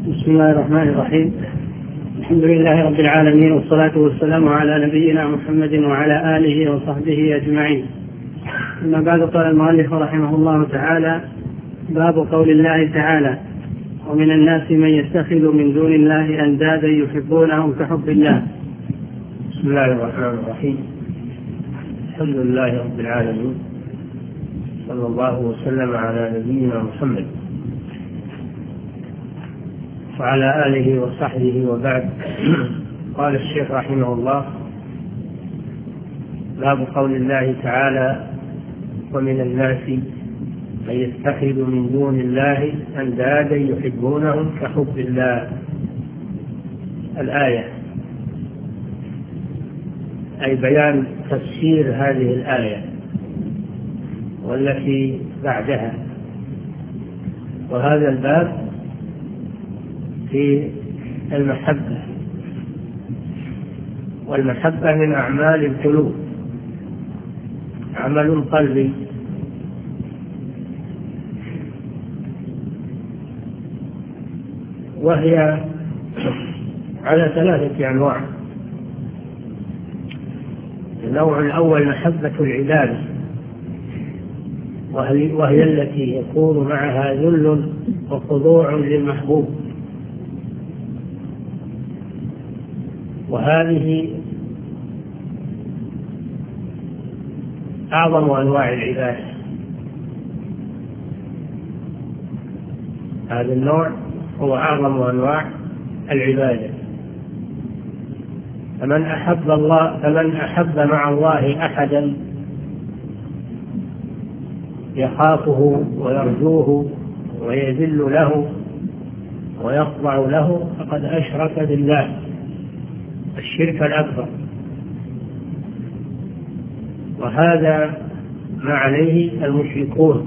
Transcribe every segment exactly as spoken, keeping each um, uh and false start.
بسم الله الرحمن الرحيم. الحمد لله رب العالمين، والصلاة والسلام على نبينا محمد وعلى آله وصحبه أجمعين. أما بعد، قال المؤلف رحمه الله تعالى: باب قول الله تعالى: ومن الناس من يتخذ من دون الله أندادا يحبونهم كحب الله. بسم الله الرحمن الرحيم. الحمد لله رب العالمين، صلى الله وسلم على نبينا محمد وعلى آله وصحبه وبعد. قال الشيخ رحمه الله: باب قول الله تعالى: ومن الناس من يتخذ من دون الله أندادا يحبونهم كحب الله. الآية، أي بيان تفسير هذه الآية والتي بعدها. وهذا الباب في المحبة، والمحبة من أعمال القلوب، عمل قلبي، وهي على ثلاثة أنواع. النوع الأول محبة العبادة، وهي التي يكون معها ذل وخضوع للمحبوب، وهذه أعظم أنواع العبادة. هذا النوع هو أعظم أنواع العبادة. فمن أحب الله فمن أحب مع الله أحدا يخافه ويرجوه ويذل له ويخضع له فقد أشرك بالله الشرك الأكبر، وهذا ما عليه المشركون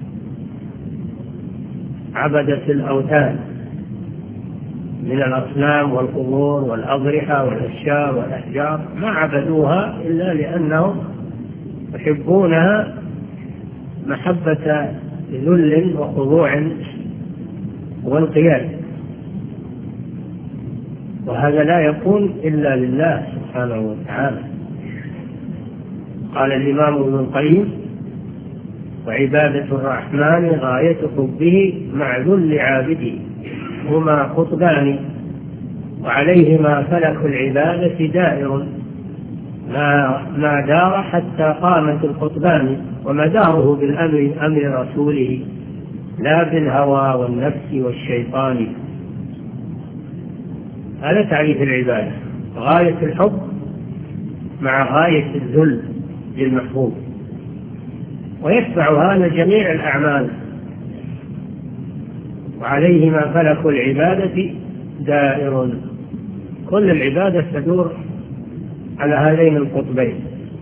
عبدة الأوثان من الأصنام والقبور والأضرحة والأشجار والأحجار. ما عبدوها إلا لأنهم يحبونها محبة ذل وخضوع وانقياد، وهذا لا يكون إلا لله سبحانه وتعالى. قال الإمام ابن القيم: وعبادة الرحمن غاية حبه مع ذل عابده، هما قطبان وعليهما فلك العبادة دائر، ما دار حتى قامت القطبان، ومداره بالأمر أمر رسوله لا بالهوى والنفس والشيطان. هذا تعريف العبادة: غاية الحب مع غاية الذل للمحبوب، ويتبع هذا جميع الأعمال. وعليهما فلك العبادة دائر، كل العبادة تدور على هذين القطبين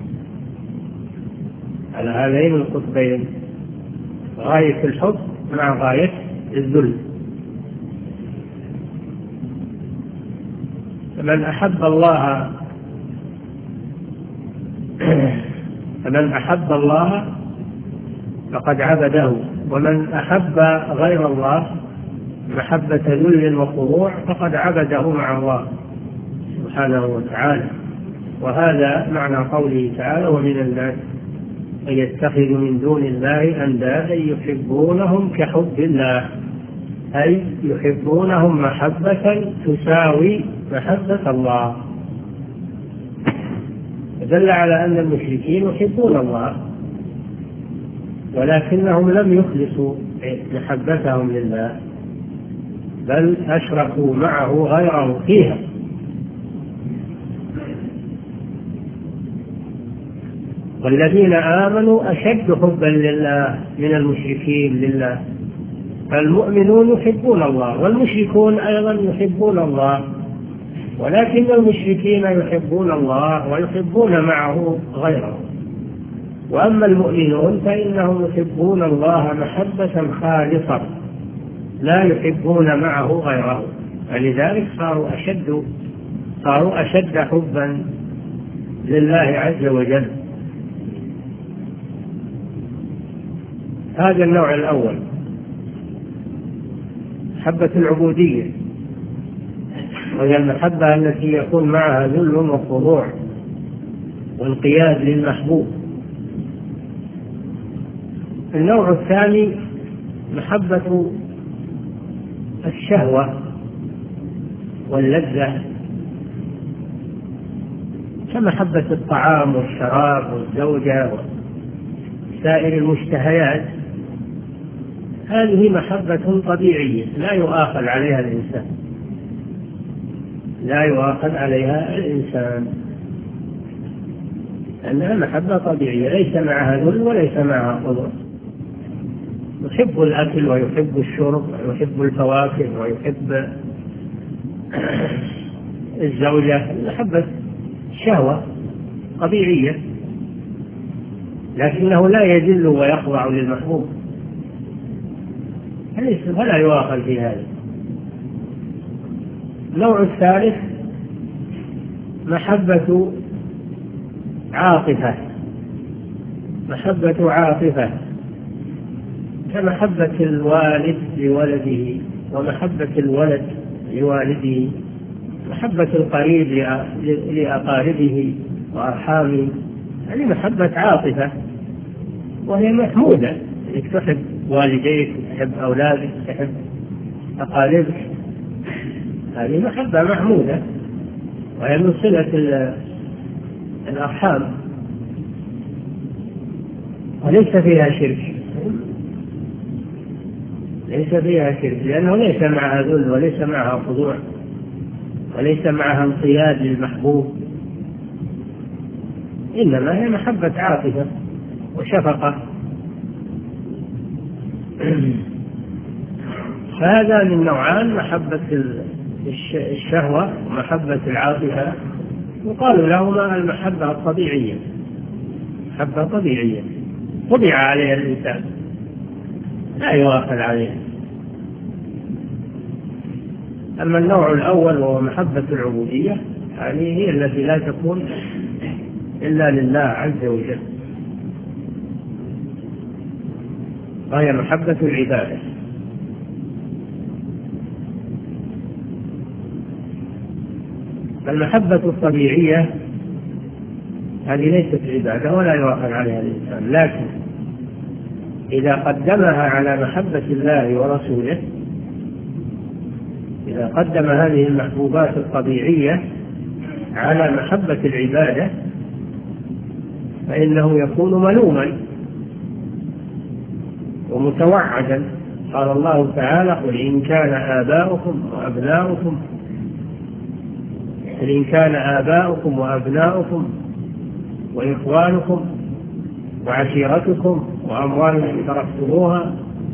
على هذين القطبين غاية الحب مع غاية الذل. فمن أحب الله فمن أحب الله فقد عبده، ومن أحب غير الله محبة ذل وخضوع فقد عبده مع الله سبحانه وتعالى. وهذا معنى قوله تعالى: ومن الناس من يتخذ من دون الله أندادا يحبونهم كحب الله، أي يحبونهم محبة تساوي محبة الله. دل على أن المشركين يحبون الله، ولكنهم لم يخلصوا محبتهم لله، بل أشركوا معه غيره فيها. والذين آمنوا أشد حبا لله من المشركين لله. فالمؤمنون يحبون الله، والمشركون أيضا يحبون الله، ولكن المشركين يحبون الله ويحبون معه غيره. وأما المؤمنون فإنهم يحبون الله محبة خالصة، لا يحبون معه غيره، فلذلك صاروا أشد صاروا أشد حبا لله عز وجل. هذا النوع الأول، محبة العبودية، وهي المحبة التي يكون معها ذل وخضوع وانقياد للمحبوب. النوع الثاني محبة الشهوة واللذة كمحبة الطعام والشراب والزوجة وسائر المشتهيات. هذه محبة طبيعية لا يؤاخذ عليها الإنسان، لا يؤاخذ عليها الإنسان أنها محبة طبيعية ليس معها ذل وليس معها خضوع. يحب الأكل ويحب الشرب ويحب الفواكه ويحب الزوجة، محبة شهوة طبيعية، لكنه لا يذل ويخضع للمحبوب، فلا يؤاخذ في هذا. النوع الثالث محبة عاطفة، محبة عاطفة كمحبة الوالد لولده ومحبة الولد لوالده، محبة القريب لأقاربه وأرحامه، هذه محبة عاطفة وهي محمودة، إنك تحب والديك تحب أولادك تحب أقاربك، هذه محبة محمودة وهي من صلة الأرحام وليس فيها شرك، ليس فيها شرك لأنه ليس معها ذل وليس معها خضوع وليس معها انقياد للمحبوب، إنما هي محبة عاطفة وشفقة. فهذا من نوعان، محبة الشهوة ومحبة العاطفة، يقال لهما المحبة الطبيعية، محبة طبيعية طبع عليها الإنسان لا يؤاخذ عليها. أما النوع الأول وهو محبة العبودية، هذه هي التي لا تكون إلا لله عز وجل، وهي محبة العبادة. المحبة الطبيعية هذه ليست عبادة ولا يؤاخذ عليها الإنسان، لكن إذا قدمها على محبة الله ورسوله، إذا قدم هذه المحبوبات الطبيعية على محبة العبادة فإنه يكون ملوما ومتوعدا. قال الله تعالى: قل إن كان آباؤكم وأبناؤكم قل إن كان آباؤكم وأبناؤكم وإخوانكم وعشيرتكم وأموال اقترفتموها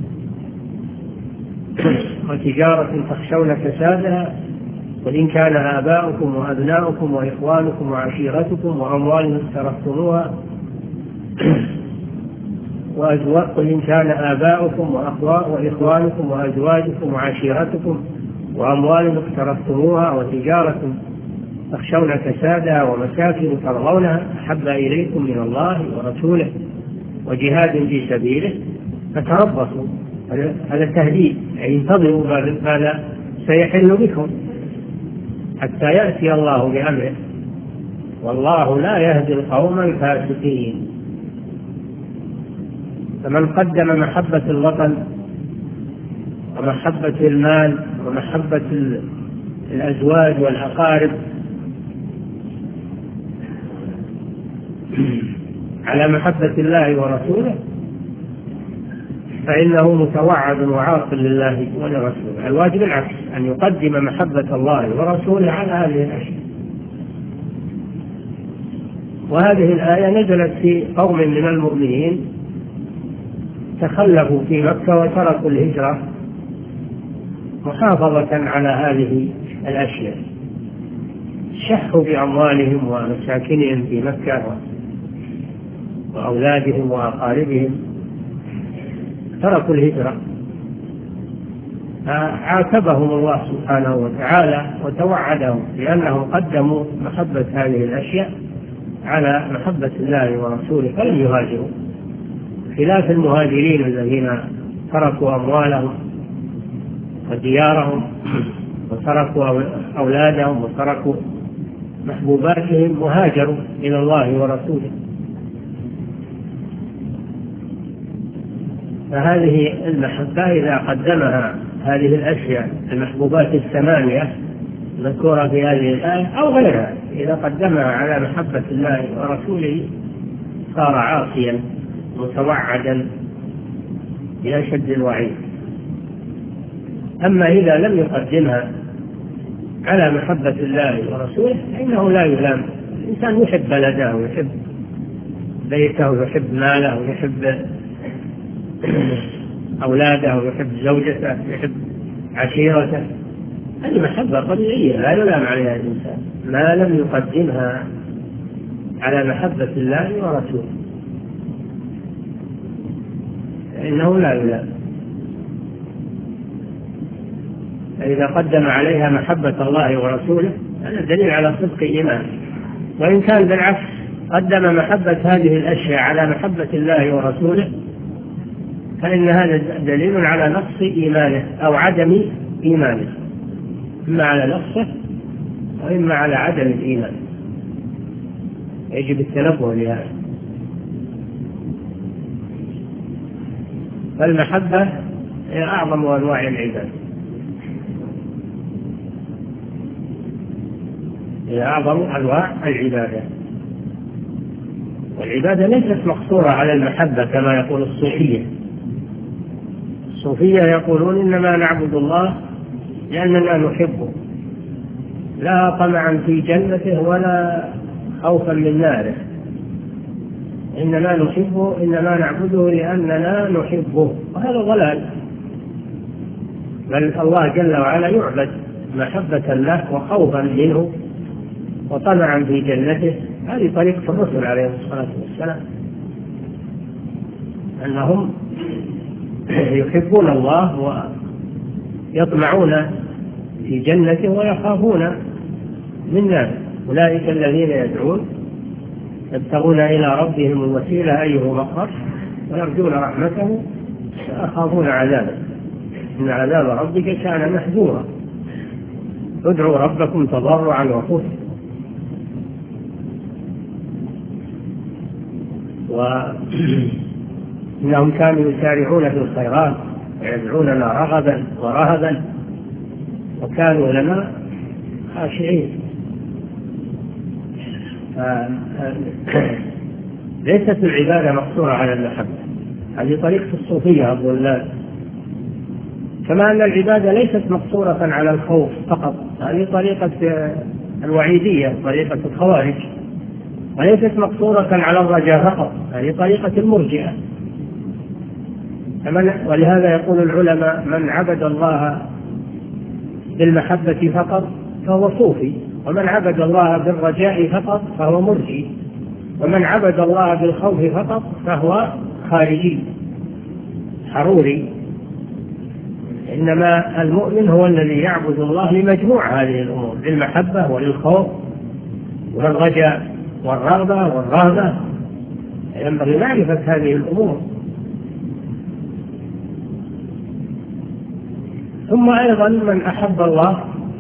وتجارة تخشون كسادها، قل إن كان آباؤكم وأبناؤكم وإخوانكم وعشيرتكم وأموال اقترفتموها قل إن كان آباؤكم وإخوانكم وأزواجكم وعشيرتكم وأموال اقترفتموها وتجارة تخشون كسادها ومساكن ترضونها أحب إليكم من الله ورسوله وجهاد في سبيله فتربصوا. هذا تهديد، يعني انتظروا ماذا سيحل بكم حتى يأتي الله بأمره، والله لا يهدي القوم الفاسقين. فمن قدم محبة الوطن ومحبة المال ومحبة الأزواج والأقارب على محبة الله ورسوله فإنه متوعد وعاصٍ لله ولرسوله. الواجب العكس، أن يقدم محبة الله ورسوله على هذه الأشياء. وهذه الآية نزلت في قوم من المؤمنين تخلفوا في مكة وتركوا الهجرة محافظة على هذه الأشياء، شحوا بأموالهم ومساكنهم في مكة وأولادهم وأقاربهم، تركوا الهجرة، عاتبهم الله سبحانه وتعالى وتوعدهم لأنهم قدموا محبة هذه الأشياء على محبة الله ورسوله فلم يهاجروا، خلاف المهاجرين الذين تركوا أموالهم وديارهم وتركوا أولادهم وتركوا محبوباتهم وهاجروا إلى الله ورسوله. فهذه المحبة إذا قدمها هذه الأشياء المحبوبات الثمانية المذكورة في هذه الآية أو غيرها، إذا قدمها على محبة الله ورسوله صار عاصيا متوعدا بأشد الوعيد. أما إذا لم يقدمها على محبة الله ورسوله فإنه لا يلام. الإنسان يحب بلده ويحب بيته ويحب ماله ويحب أولاده ويحب زوجته ويحب عشيرته، هذه محبة طبيعية لا يلام عليها الإنسان ما لم يقدمها على محبة الله ورسوله، فإنه لا يلام. فإذا قدم عليها محبة الله ورسوله هذا دليل على صدق إيمانه. وإن كان بالعكس قدم محبة هذه الأشياء على محبة الله ورسوله فإن هذا دليل على نقص إيمانه أو عدم إيمانه، إما على نقصه وإما على عدم الإيمان. يجب التنبه لهذا. فالمحبة هي أعظم أنواع العبادة، هي أعظم أنواع العبادة. والعبادة ليست مقصورة على المحبة كما يقول الصوفية. الصوفية يقولون إنما نعبد الله لأننا نحبه لا طمعا في جنته ولا خوفا من ناره، إنما نحبه إنما نعبده لأننا نحبه، وهذا ضلال. بل الله جل وعلا يعبد محبة له وخوفا منه وطمعا في جنته. هذه طريقة الرسل عليه الصلاة والسلام، أنهم يحبون الله ويطمعون في جنته ويخافون من ناره. أولئك الذين يدعون يبتغون إلى ربهم الوسيلة أيهم أقرب ويرجون رحمته ويخافون عذابه إن عذاب ربك كان محذورا. ادعوا ربكم تضرعا وخفيا. وإنهم كانوا يسارعون في الخيرات ويدعوننا رغبا ورهبا وكانوا لنا خاشعين. ليست العبادة مقصورة على المحبة، هذه طريقة الصوفية الضلال. كما أن العبادة ليست مقصورة على الخوف فقط، هذه طريقة الوعيدية، طريقة الخوارج. وليست مقصورة على الرجاء فقط، هذه طريقة المرجئة. ولهذا يقول العلماء من عبد الله بالمحبة فقط فهو صوفي، ومن عبد الله بالرجاء فقط فهو مرجئ، ومن عبد الله بالخوف فقط فهو خارجي حروري. إنما المؤمن هو الذي يعبد الله لمجموع هذه الأمور، للمحبة وللخوف والرجاء والرغبة والرهبة. ينبغي معرفة هذه الأمور. ثم أيضا من أحب الله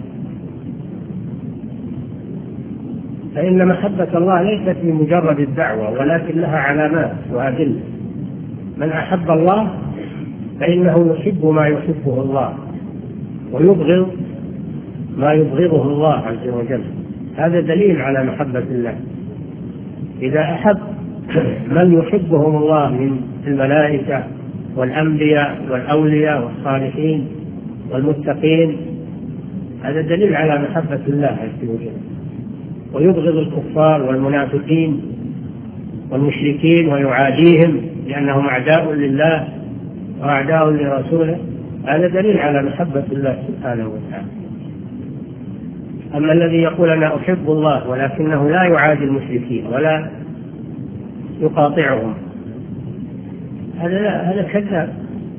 فإن محبة الله ليست بمجرد الدعوة ولكن لها علامات وأدلة. من أحب الله فإنه يحب ما يحبه الله ويبغض ما يبغضه الله عز وجل. هذا دليل على محبة الله. إذا أحب من يحبهم الله من الملائكة والأنبياء والأولياء والصالحين والمتقين هذا دليل على محبة الله عز وجل. ويبغض الكفار والمنافقين والمشركين ويعاديهم لأنهم أعداء لله وأعداء لرسوله، هذا دليل على محبة الله سبحانه وتعالى. أما الذي يقول أنا أحب الله ولكنه لا يعادي المشركين ولا يقاطعهم هذا هذا كذاب،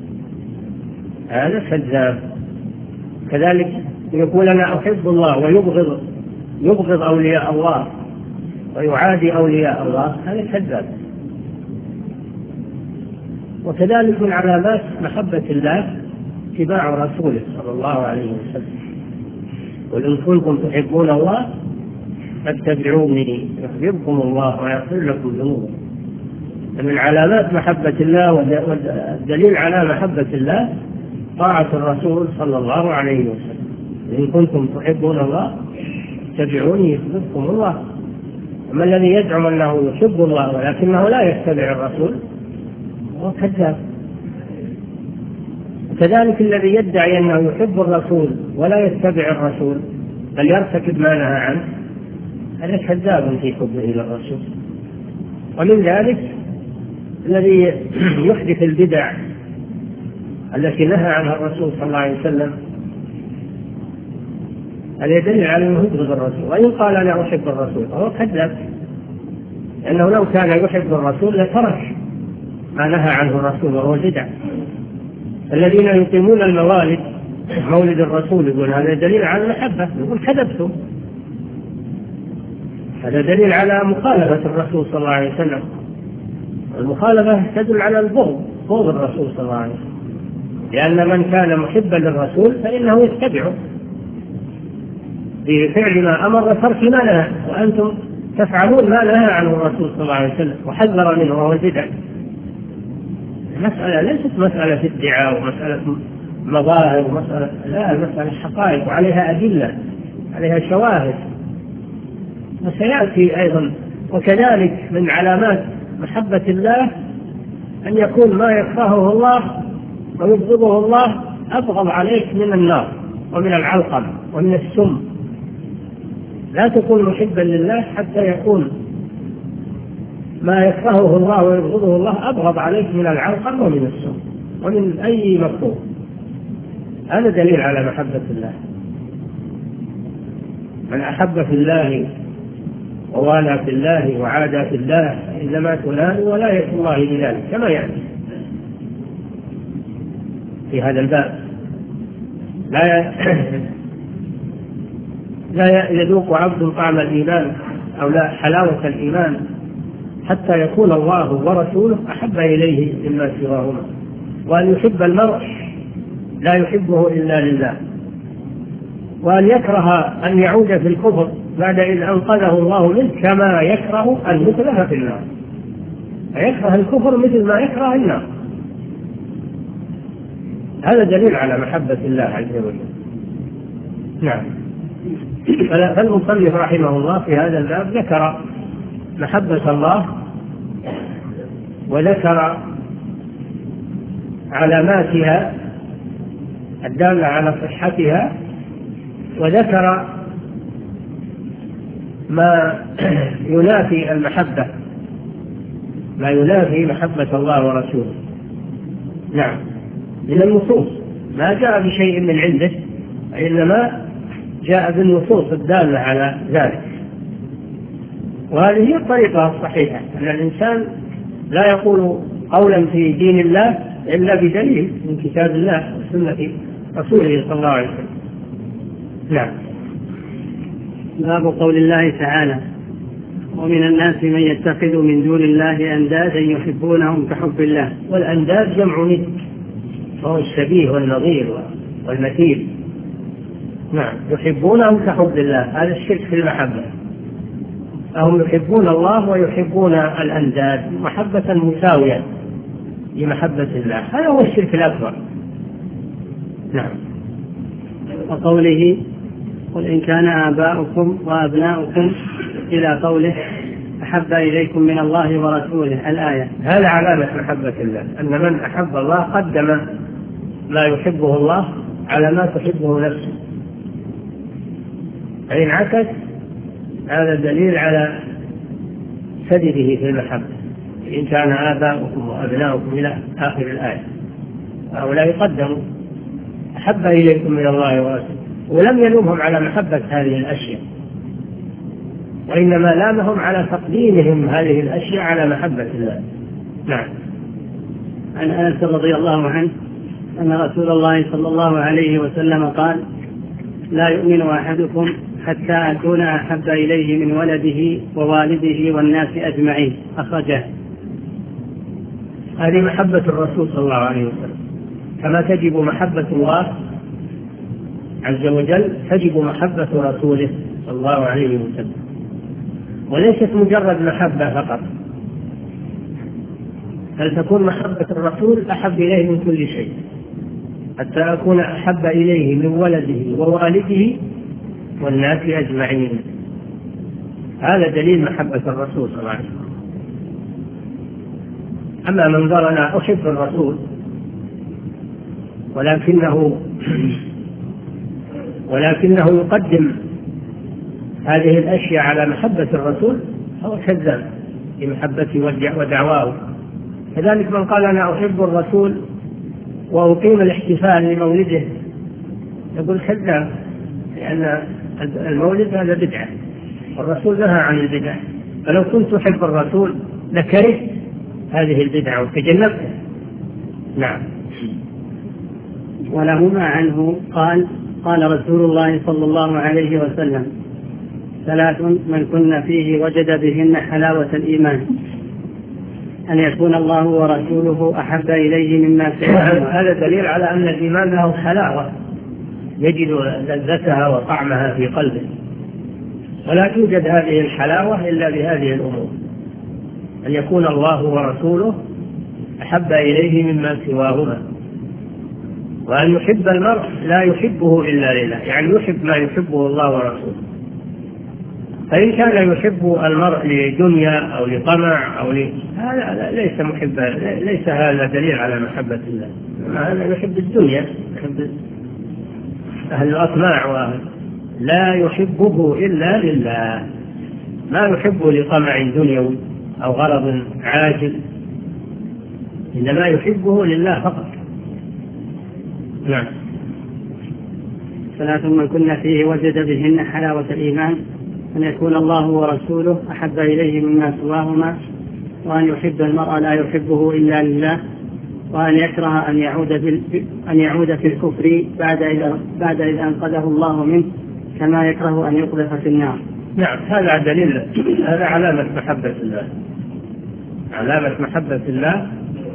هذا كذاب. كذلك يقول أنا أحب الله ويبغض يبغض أولياء الله ويعادي أولياء الله، هذا كذاب. وكذلك من علامات محبة الله اتباع رسوله صلى الله عليه وسلم. قل إن كنتم تحبون الله فاتبعوني يحببكم الله ويغفر لكم ذنوبكم. من علامات محبة الله والدليل على محبة الله طاعة الرسول صلى الله عليه وسلم. إن كنتم تحبون الله اتبعوني يحببكم الله. أما الذي يزعم أنه يحب الله ولكنه لا يتبع الرسول هو كذاب. كذلك الذي يدعي أنه يحب الرسول ولا يتبع الرسول بل يرتكب ما نهى عنه هذا كذاب في حبه للرسول. ومن ذلك الذي يحدث البدع التي نهى عنها الرسول صلى الله عليه وسلم هذا يدل على أنه يبغض الرسول. وإن قال أنا أحب الرسول فهو كذاب، لأنه لو كان يحب الرسول لترك ما نهى عنه الرسول وهو البدع. الذين يقيمون الموالد مولد الرسول يقول هذا دليل على المحبة، يقول كذبتم. هذا دليل على مخالفة الرسول صلى الله عليه وسلم. المخالفة تدل على البغض، بغض الرسول صلى الله عليه وسلم، لأن من كان محبا للرسول فإنه يتبعه بفعل ما أمر وترك ما نهى، وأنتم تفعلون ما نهى عنه الرسول صلى الله عليه وسلم وحذر منه وهو البدع. المسألة ليست مسألة ادعاء ومسألة مظاهر ومسألة، لا، المسألة حقائق وعليها أدلة، عليها شواهد، وسيأتي أيضا. وكذلك من علامات محبة الله أن يكون ما يكرهه الله ويبغضه الله أبغض عليك من النار ومن العلقم ومن السم. لا تكون محبا لله حتى يكون ما يكرهه الله ويبغضه الله أبغض عليك من العلقم ومن السم ومن أي مكروه. هذا دليل على محبة الله. من أحب في الله ووالى في الله وعادى في الله إنما تنال ولاية الله بذلك كما يعني في هذا الباب. لا لا يذوق عبد طعم الإيمان أو لا حلاوة الإيمان حتى يكون الله ورسوله أحب إليه مما سواهما، وأن يحب المرء لا يحبه إلا لله، وأن يكره أن يعود في الكفر بعد إذ أنقذه الله منه كما يكره أن يدخل في النار. يكره الكفر مثل ما يكره النار. هذا دليل على محبة الله عز وجل. نعم. فالمصنف رحمه الله في هذا الباب ذكر محبة الله وذكر علاماتها الدالة على صحتها، وذكر ما ينافي المحبة، ما ينافي محبة الله ورسوله. نعم، من النصوص، ما جاء بشيء من عنده إنما جاء بالنصوص الدالة على ذلك. وهذه هي الطريقة الصحيحة، أن الإنسان لا يقول قولا في دين الله إلا بدليل من كتاب الله وسنة رسوله صلى الله عليه وسلم. نعم. باب قول الله تعالى: ومن الناس من يتخذ من دون الله أندادا يحبونهم كحب الله. والأنداد جمع ند، وهو الشبيه والنظير والمثيل. نعم، يحبونهم كحب الله، هذا الشرك في المحبة. فهم يحبون الله ويحبون الأنداد محبة مساوية لمحبة الله، هذا هو الشرك الأكبر. نعم. وقوله: قل إن كان آباؤكم وأبناؤكم إلى قوله: أحب إليكم من الله ورسوله، الآية. هذا علامة محبة الله، أن من أحب الله قدم ما يحبه الله على ما تحبه نفسه. فإن عكس هذا دليل على سدده في المحبة. إن كان آباؤكم وأبناؤكم إلى آخر الآية، هؤلاء قدموا أحب إليكم من الله ورسوله، ولم يلومهم على محبة هذه الأشياء، وإنما لامهم على تقديمهم هذه الأشياء على محبة الله. نعم. عن أنس رضي الله عنه أن رسول الله صلى الله عليه وسلم قال: لا يؤمن أحدكم حتى أكون أحب إليه من ولده ووالده والناس أجمعين، أخرجه. هذه محبة الرسول صلى الله عليه وسلم، كما تجب محبة الله عز وجل تجب محبة رسوله صلى الله عليه وسلم، وليست مجرد محبة فقط، بل تكون محبة الرسول أحب إليه من كل شيء، حتى أكون أحب إليه من ولده ووالده والناس أجمعين. هذا دليل محبة الرسول صلى الله عليه وسلم. أما من قال أنا أحب الرسول ولكنه ولكنه يقدم هذه الأشياء على محبة الرسول هو كذاب في محبته ودعواه. كذلك من قال أنا أحب الرسول وأقيم الاحتفال لمولده يقول كذاب، لأن المولد هذا بدعة والرسول نهى عن البدع، فلو كنت أحب الرسول لكرهت هذه البدعة وتجنبتها. نعم. ولهما عنه قال قال رسول الله صلى الله عليه وسلم ثلاث من كن فيه وجد بهن حلاوة الإيمان: أن يكون الله ورسوله أحب إليه مما سواهما. هذا دليل على أن الإيمان له حلاوة يجد لذتها وطعمها في قلبه، ولا توجد هذه الحلاوة إلا بهذه الأمور: أن يكون الله ورسوله أحب إليه مما سواهما، وأن يحب المرء لا يحبه إلا لله، يعني يحب ما يحبه الله ورسوله. فإن كان يحب المرء لدنيا أو لطمع أو ل... هذا ليس محبا، ليس هذا دليل على محبة الله. هذا يحب الدنيا، يحب أهل الأطماع وأهل لا يحبه إلا لله، ما يحبه لطمع دنيوي أو غرض عاجل، إنما يحبه لله فقط. نعم. ثلاث من كن فيه وجد بهن حلاوة الإيمان: أن يكون الله ورسوله أحب إليه مما سواهما، وأن يحب المرء لا يحبه إلا لله، وأن يكره أن يعود في أن يعود في الكفر بعد إذا بعد إذا أنقذه الله منه، كما يكره أن يقذف في النار. نعم، هذا دليل، هذا علامة محبة الله. علامة محبة الله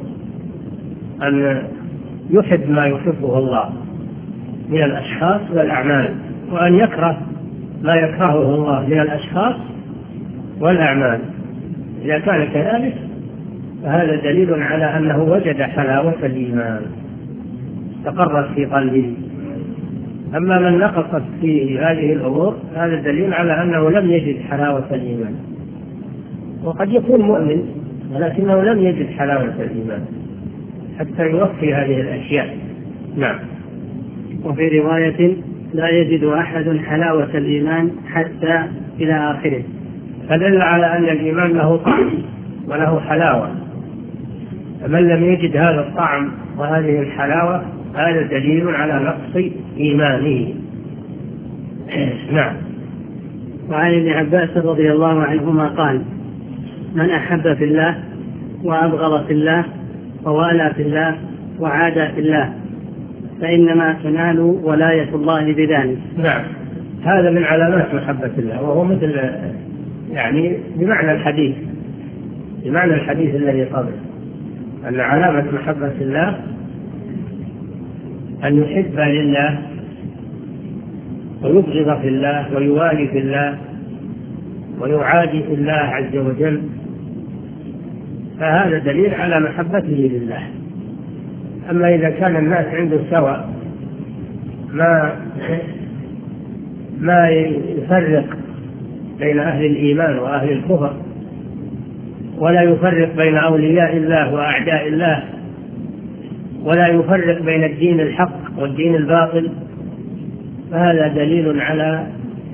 أن يحب ما يحبه الله من الأشخاص والأعمال، وأن يكره ما يكرهه الله من الأشخاص والأعمال. إذا كان كذلك فهذا دليل على أنه وجد حلاوة الإيمان تقرت في قلبه. أما من نقصت فيه هذه الأمور هذا دليل على أنه لم يجد حلاوة الإيمان، وقد يكون مؤمن ولكنه لم يجد حلاوة الإيمان حتى يوفي هذه الأشياء. نعم. وفي رواية: لا يجد أحد حلاوة الإيمان حتى إلى آخره. فدل على أن الإيمان له طعم وله حلاوة، فمن لم يجد هذا الطعم وهذه الحلاوة هذا دليل على نقص إيمانه. نعم. وعن ابن عباس رضي الله عنهما قال: من أحب في الله وأبغض في الله ووالى في الله وعادى في الله فإنما تنال ولاية الله بذلك. نعم، هذا من علامات محبة الله، وهو مثل يعني بمعنى الحديث بمعنى الحديث الذي قبل، أن علامة محبة الله أن يحب لله ويبغض في الله ويوالي في الله ويعادي في الله عز وجل، فهذا دليل على محبته لله. أما إذا كان الناس عنده سواء ما ما يفرق بين أهل الإيمان وأهل الكفر، ولا يفرق بين أولياء الله وأعداء الله، ولا يفرق بين الدين الحق والدين الباطل، فهذا دليل على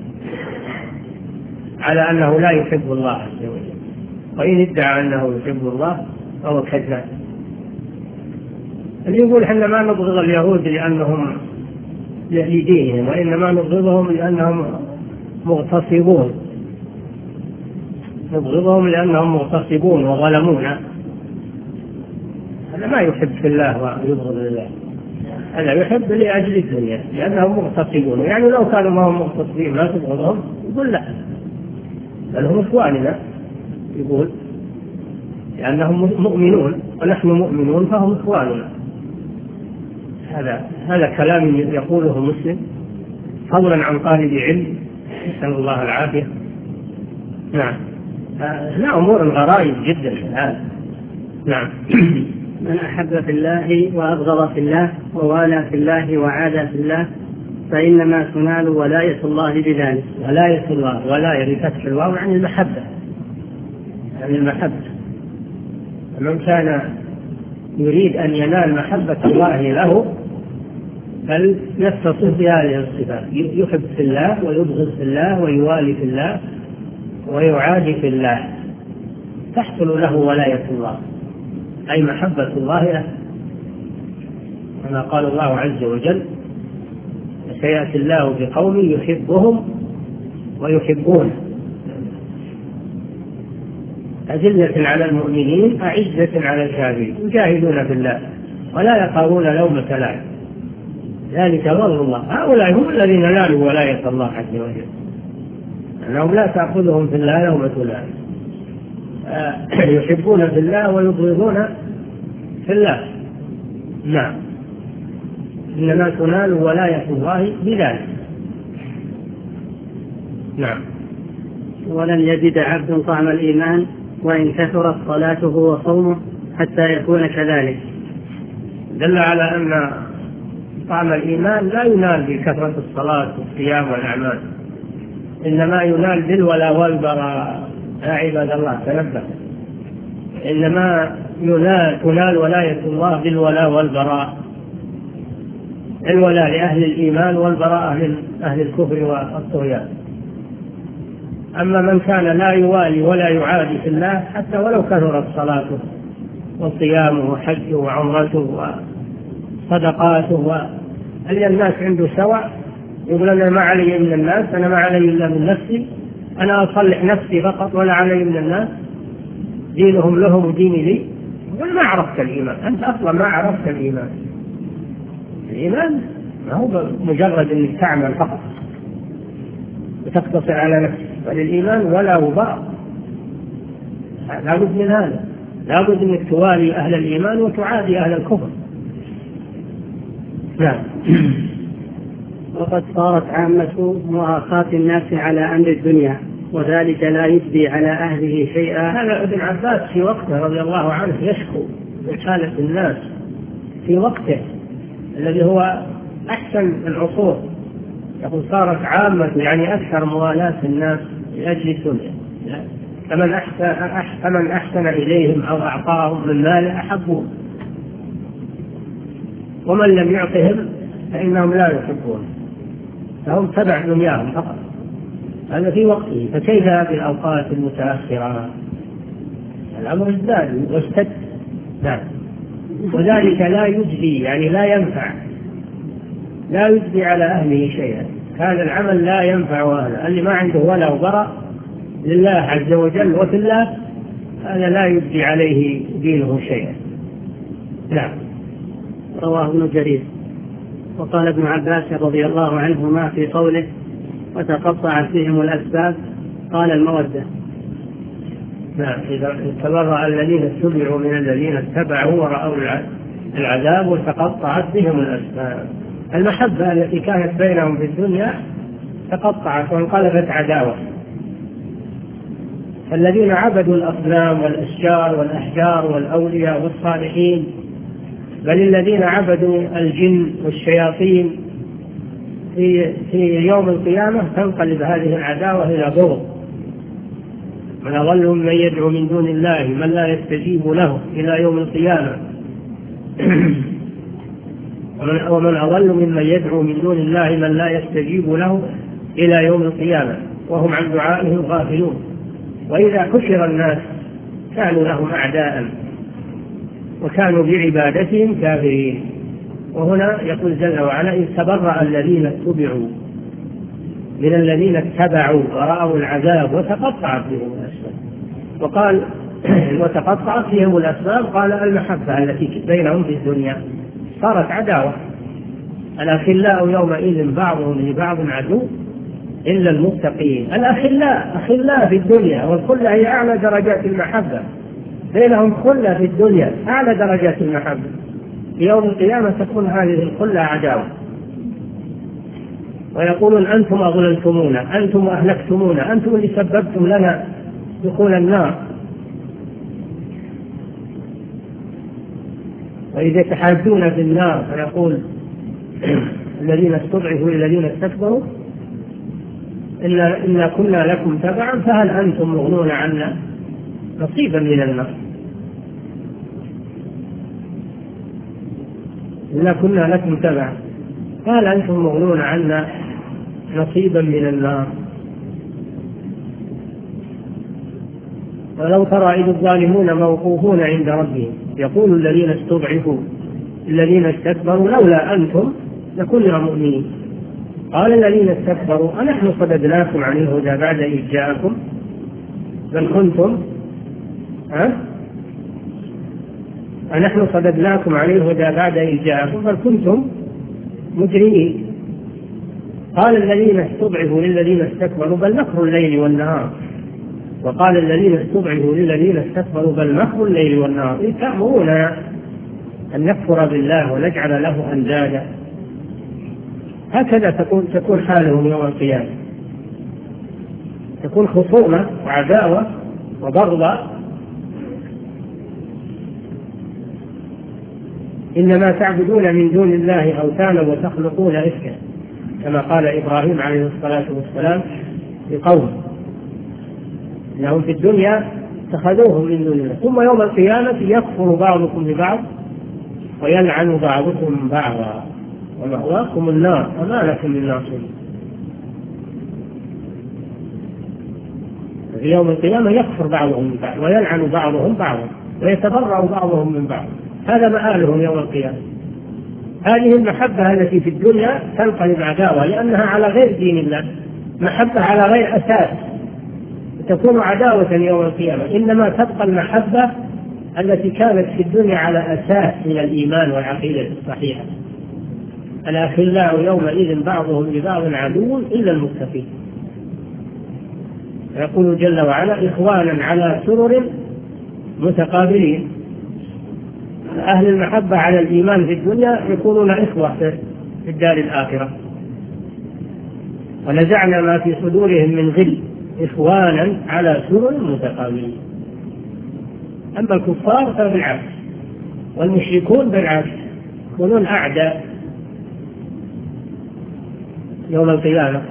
على أنه لا يحب الله عز وجل. وإن ادعى أنه يحب الله فهو كذاب. اللي يقول إحنا ما نبغض اليهود لأنهم لدينهم، وإنما نبغضهم لأنهم مغتصبون نبغضهم لأنهم مغتصبون وظلمونا، هذا ما يحب في الله ويبغض لله، هذا يحب لأجل الدنيا لأنهم مغتصبون. يعني لو كانوا ما هم مغتصبين ما تبغضهم، يقول لا، بل هم إخواننا، يقول لأنهم مؤمنون ونحن مؤمنون فهم إخواننا. هذا هذا كلام يقوله مسلم فضلا عن طالب علم، نسأل الله العافية. نعم، لا أمور غرائب جدا هذا. نعم. من أحب في الله وأبغض في الله ووالى في الله وعادى في الله فإنما تنال ولاية الله بذلك. ولاية الله، ولاية بفتح الواو عن المحبة، عن المحبة. من كان يريد أن ينال محبة الله له فليتصف بهذه الصفات، يحب في الله ويبغض في الله ويوالي في الله ويعادي في الله، تحصل له ولاية الله أي محبة الله له، كما قال الله عز وجل: سيأتي الله بقوم يحبهم ويحبونه أذلة على المؤمنين أعزة على الكافرين يجاهدون في الله ولا يخافون لومة لائم ذلك فضل الله. هؤلاء هم الذين نالوا ولاية الله عز وجل، أنهم لا تأخذهم في الله لومة لائم، يحبون في الله ويبغضون في الله. نعم، إنما تنال ولاية الله بذلك. نعم. ولن يجد عبد طعم الإيمان وإن كثرت صلاته وصومه حتى يكون كذلك. دل على أن طعم الإيمان لا ينال بكثرة الصلاة والصيام والأعمال، إنما ينال بالولاء والبراء. يا عباد الله تنبه، إنما ينال تنال ولاية الله بالولاء والبراء، الولاء لأهل الإيمان والبراء من أهل الكفر والطغيان. أما من كان لا يوالي ولا يعادي في الله حتى ولو كثرت صلاته وصيامه وحجه وعمرته وصدقاته، هل الناس عنده سواء؟ يقول أنا ما علي من الناس، أنا ما علي إلا من نفسي، أنا أصلح نفسي فقط ولا علي من الناس، دينهم لهم وديني لي. يقول ما عرفت الإيمان، أنت أصلا ما عرفت الإيمان. الإيمان ما هو مجرد أنك تعمل فقط وتقتصر على نفسك، بل الإيمان ولا وباء. لا بد من هذا، لا بد أنك توالي أهل الإيمان وتعادي أهل الكفر. نعم. وقد صارت عامة مؤاخاة الناس على أمر الدنيا وذلك لا يجدي على أهله شيئا. هذا ابن عباس في وقته رضي الله عنه يشكو من حالة الناس في وقته الذي هو أحسن العصور، يقول صارت عامة يعني أكثر موالاة الناس لأجل الدنيا، فمن أحسن, فمن أحسن إليهم أو أعطاهم من مال أحبوه، ومن لم يعطهم فإنهم لا يحبون، فهم تبع دنياهم فقط. هذا في وقته، فكيف هذه الأوقات المتأخرة؟ الأمر ازداد واشتد. نعم. وذلك لا يجدي يعني لا ينفع، لا يجدي على أهله شيئا، هذا العمل لا ينفع أهله، اللي ما عنده ولا وبراء لله عز وجل وفي الله هذا لا يجدي عليه دينه شيئا. نعم. رواه ابن جرير. وقال ابن عباس رضي الله عنهما في قوله وتقطعت بهم الأسباب قال المودة. نعم. إذا تبرأ الذين اتبعوا من الذين اتبعوا ورأوا العذاب وتقطعت بهم الأسباب، المحبة التي كانت بينهم في الدنيا تقطعت وانقلبت عداوة. الذين عبدوا الأصنام والأشجار والأحجار والأولياء والصالحين، بل الذين عبدوا الجن والشياطين في, في يوم القيامة تنقلب هذه العداوة إلى بغض. من أضل من يدعو من دون الله من لا يستجيب له إلى يوم القيامة ومن أضل ممن يدعو من دون الله من لا يستجيب له إلى يوم القيامة وهم عن دعائهم غافلون. وإذا حشر الناس كانوا لهم أعداء وكانوا بعبادتهم كافرين. وهنا يقول جل وعلا إذ تبرأ الذين اتبعوا من الذين اتبعوا ورأوا العذاب وتقطعت بهم الأسباب. وقال وتقطعت بهم الأسباب، قال المحبة التي بينهم في الدنيا صارت عداوة. الأخلاء يومئذ بعضهم لبعض عدو إلا المتقين. الأخلاء أخلاء في الدنيا، والخلة هي أعلى درجات المحبة، بينهم خلة في الدنيا أعلى درجات المحبة، يوم القيامة تكون هذه كلها عداوة، ويقولون أنتم أضللتمونا، أنتم أهلكتمونا، أنتم اللي سببتم لنا دخول النار. وإذا يتحاجون في النار فيقول الذين استضعفوا للذين استكبروا إنا, إنا كنا لكم تبعا فهل أنتم مغنون عنا نصيبا من النار. إنا كنا لكم تبعا فهل أنتم مغنون عنا نصيبا من النار. ولو ترى إذ الظالمون موقوفون عند ربهم يقول الذين استضعفوا الذين استكبروا لولا أنتم لكنا مؤمنين قال الذين استكبروا أنحن صددناكم عن الهدى بعد إذ جاءكم بل كنتم ها أنحن صددناكم عن الهدى بعد إذ جاءكم بل كنتم مجرمين. قال الذين استضعفوا للذين استكبروا بل مكر الليل والنهار وقال الذين استضعفوا للذين استكبروا بل مكر الليل والنهار إذ تأمروننا أن نكفر بالله ونجعل له أندادا. هكذا تكون تكون حالهم يوم القيامة، تكون خصومة وعداوة وبغضاء. إنما تعبدون من دون الله أوثانا وتخلقون إفكا كما قال إبراهيم عليه الصلاة والسلام لقومه إنهم في الدنيا اتخذوهم من دون الله ثم يوم القيامة يكفر بعضكم ببعض ويلعن بعضكم بعضا ومأواكم النار وما لكم من ناصرين. في يوم القيامة يكفر بعضهم ببعض ويلعن بعضهم بعضا ويتبرأ بعضهم من بعض. هذا مآلهم يوم القيامة. هذه المحبة التي في الدنيا تنقلب عداوة لأنها على غير دين الله، محبة على غير أساس تكون عداوة يوم القيامة. إنما تبقى المحبة التي كانت في الدنيا على أساس من الإيمان والعقيدة الصحيحة. الأخلاء يومئذ بعضهم لبعض عدو إلا المتقين. يقول جل وعلا إخوانا على سرر متقابلين. أهل المحبة على الإيمان في الدنيا يكونون إخوة في الدار الآخرة. ونزعنا ما في صدورهم من غل إخوانا على سرر متقابلين. أما الكفار فبالعكس والمشركون بالعكس يكونون أعداء يوم القيامة.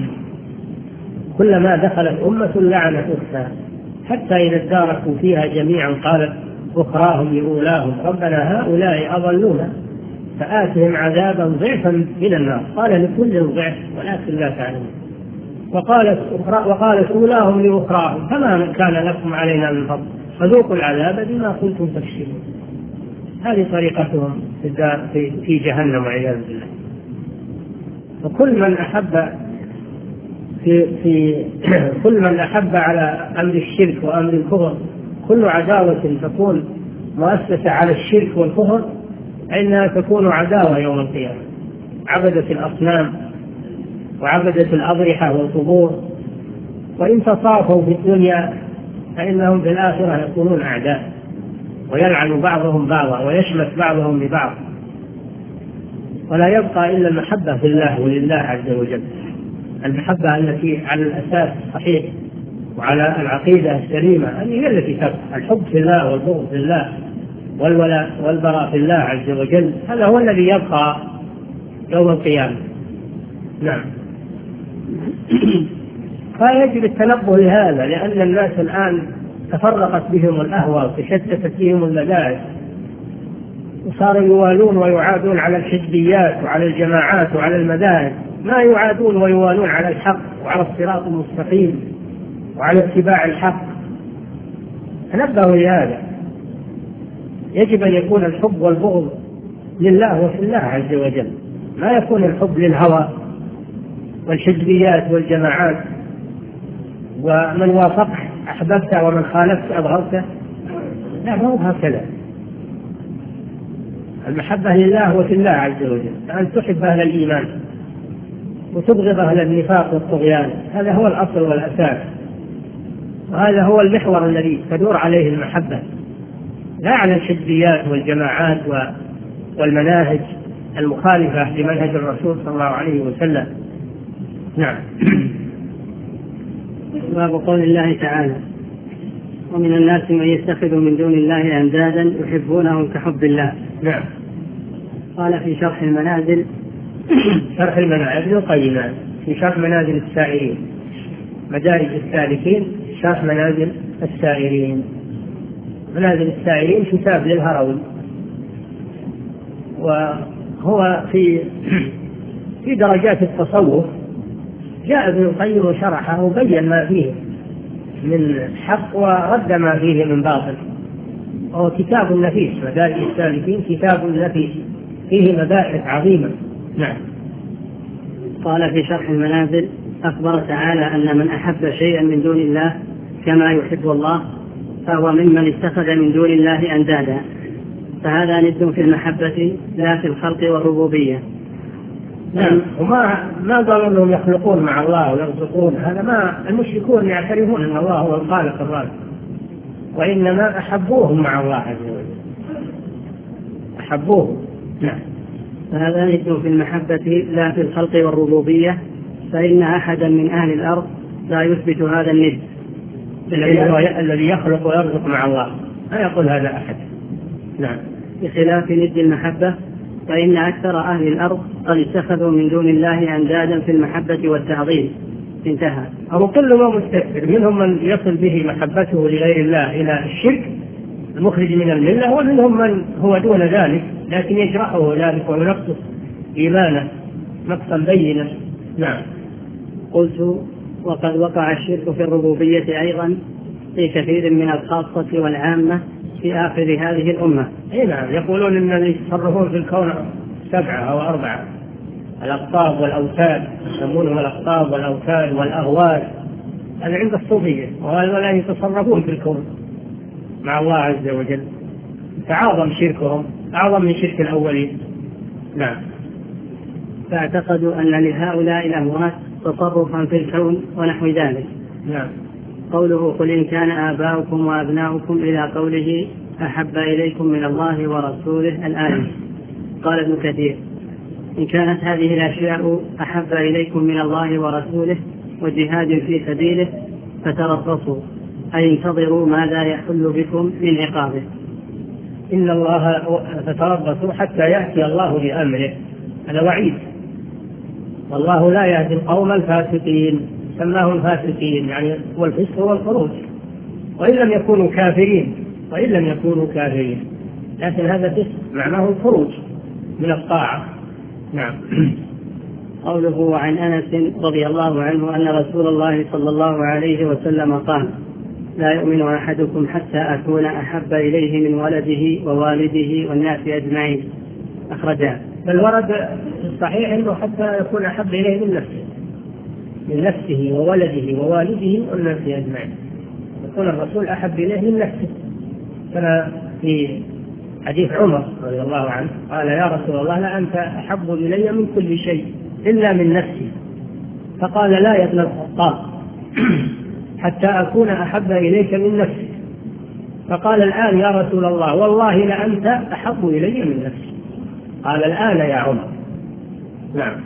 كلما دخلت أمة لعنت أختها حتى إذا اداركوا فيها جميعا قالت أخراهم لأولاهم ربنا هؤلاء أضلونا فآتهم عذابا ضعفا من النار قال لكل ضعف ولكن لا تعلمون وقالت وقالت أولاهم لأخراهم فما كان لكم علينا من فضل فذوقوا العذاب بما كنتم تكسبون. هذه طريقتهم في جهنم والعياذ بالله. وكل من أحب في, في كل من أحب على أمر الشرك وأمر الكفر كل عداوة تكون مؤسسة على الشرك والكفر فإنها تكون عداوة يوم القيامة. عبدة الأصنام وعبدة الأضرحة والقبور وإن تصافوا في الدنيا فإنهم في الآخرة يكونون أعداء ويلعن بعضهم بعضا ويشمت بعضهم ببعض ولا يبقى إلا المحبة في الله ولله عز وجل. المحبة التي على الأساس الصحيح وعلى العقيدة السليمة هي التي تبقى. الحب في الله والبغض في الله والولاء والبراء في الله عز وجل هذا هو الذي يبقى يوم القيامة. نعم. فيجب التنبه لهذا لأن الناس الآن تفرقت بهم الأهواء وتشتتت بهم المدارس وصاروا يوالون ويعادون على الحزبيات وعلى الجماعات وعلى المذاهب ما يعادون ويوالون على الحق وعلى الصراط المستقيم وعلى اتباع الحق. تنبهوا لهذا. يجب أن يكون الحب والبغض لله وفي الله عز وجل ما يكون الحب للهوى والحزبيات والجماعات ومن وافقه أحببته ومن خالفت أبغضته. لا ما هو هكذا. المحبة لله وفي الله عز وجل أن تحب أهل الإيمان وتبغض أهل النفاق والطغيان هذا هو الأصل والأساس وهذا هو المحور الذي تدور عليه المحبة لا على الحزبيات والجماعات والمناهج المخالفة لمنهج الرسول صلى الله عليه وسلم. نعم. باب قول الله تعالى: ومن الناس من يتخذ من دون الله أندادا يحبونهم كحب الله. نعم. قال في شرح المنازل شرح المنازل القيمة في شرح منازل السائرين، مدارج السالكين، شرح منازل السائرين. منازل السائرين كتاب للهروي، وهو في في درجات التصوف. جاء ابن القيم وشرحه وبين ما فيه من حق ورد ما فيه من باطل. وهو كتاب نفيس، مدارج السالكين كتاب نفيس فيه مباحث عظيمة. نعم. قال في شرح المنازل: أخبر تعالى أن من أحب شيئا من دون الله كما يحب الله فهو ممن اتخذ من دون الله أندادا، فهذا ند في المحبة لا في الخلق والربوبية. نعم. وما ما قالوا انهم يخلقون مع الله ويرزقون، هذا ما المشركون يعترفون ان الله هو الخالق الرازق، وانما احبوهم مع الله عز وجل، احبوهم. نعم. فهذا ند في المحبة لا في الخلق والربوبية، فإن أحدا من أهل الأرض لا يثبت هذا الند الذي يخلق ويرزق مع الله، لا يقول هذا أحد. نعم. بخلاف ند المحبة، فإن أكثر أهل الأرض قد اتخذوا من دون الله أندادا في المحبة والتعظيم. انتهى. أو كل ما مستكبر، منهم من يصل به محبته لغير الله إلى الشرك المخرج من الملة، ومنهم من هو دون ذلك لكن يجرحه ذلك وينقص إيمانه نقصا بينا. نعم. قلت: وقد وقع الشرك في الربوبية أيضا في كثير من الخاصة والعامة في آخر هذه الأمة. اي نعم. يقولون ان اللي يتصرفون في الكون سبعة او اربعة، الاقطاب والاوتاد، يسمونهم الاقطاب والاوتاد والاغوار، هذا عند الصوفية، وهذا لا يتصرفون في الكون مع الله عز وجل، تعاظم شركهم اعظم من شرك الاولين. نعم. فاعتقدوا ان لهؤلاء الاموات تصرفا في الكون ونحو ذلك. نعم. قوله: قل إن كان آباؤكم وأبناؤكم إلى قوله أحب إليكم من الله ورسوله الآية. قال ابن كثير: إن كانت هذه الأشياء أحب إليكم من الله ورسوله وجهاد في سبيله فتربصوا، أي انتظروا ماذا يحل بكم من عقابه. إن الله فتربصوا حتى يأتي الله بأمره، هذا وعيد، والله لا يهدي القوم الفاسقين، سماهم فاسقين يعني والفسق والخروج، وإن لم يكونوا كافرين وإن لم يكونوا كافرين لكن هذا فسق معناه الخروج من الطاعة. نعم. قوله: عن أنس رضي الله عنه أن رسول الله صلى الله عليه وسلم قال: لا يؤمن أحدكم حتى أكون أحب إليه من ولده ووالده والناس أجمعين. أخرجاه. بل ورد في الصحيح أنه حتى يكون أحب إليه من نفسه من نفسه وولده ووالده والناس أجمعين، يكون الرسول أحب إليه من نفسه. كما في حديث عمر رضي الله عنه قال: يا رسول الله لا أنت أحب إلي من كل شيء إلا من نفسي. فقال: لا يا ابن الخطاب حتى أكون أحب إليك من نفسي. فقال: الآن يا رسول الله والله لأنت أحب إلي من نفسي. قال: الآن يا عمر. نعم.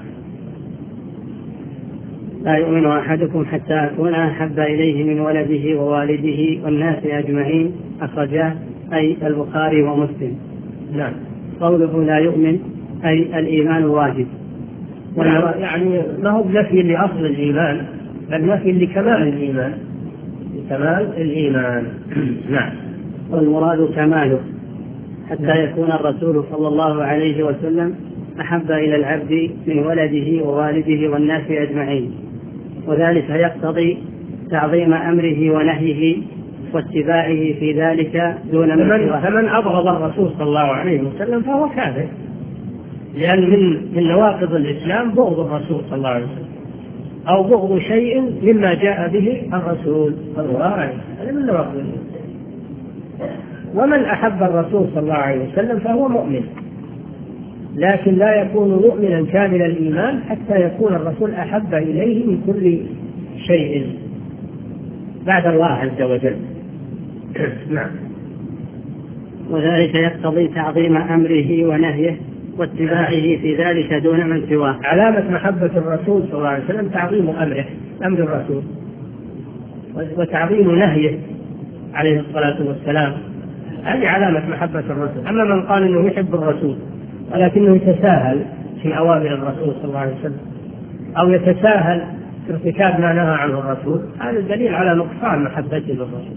لا يؤمن أحدكم حتى أكون أحب إليه من ولده ووالده والناس أجمعين. أخرجاه أي البخاري ومسلم. نعم. قوله لا يؤمن أي الإيمان واجب، يعني ما هو نفي لأصل الإيمان بل نفي لكمال الإيمان، لكمال الإيمان. نعم. والمراد كماله حتى يكون الرسول صلى الله عليه وسلم أحب إلى العبد من ولده ووالده والناس أجمعين، وذلك يقتضي تعظيم أمره ونهيه واتباعه في ذلك دون من. فمن أبغض الرسول صلى الله عليه وسلم فهو كافر، لأن من من نواقض الإسلام بغض الرسول صلى الله عليه وسلم أو بغض شيء مما جاء به الرسول صلى الله عليه وسلم، هذا من نواقض الإسلام. ومن أحب الرسول صلى الله عليه وسلم فهو مؤمن، لكن لا يكون مؤمنا كامل الإيمان حتى يكون الرسول أحب إليه من كل شيء بعد الله عز وجل. نعم. وذلك يقتضي تعظيم أمره ونهيه واتباعه في ذلك دون من سواه. علامة محبة الرسول صلى الله عليه وسلم تعظيم أمره، أمر الرسول، وتعظيم نهيه عليه الصلاة والسلام، هذه علامة محبة الرسول. أما من قال إنه يحب الرسول ولكنه يتساهل في أوامر الرسول صلى الله عليه وسلم أو يتساهل في ارتكاب ما نهى عنه الرسول، هذا دليل على نقصان محبته للرسول.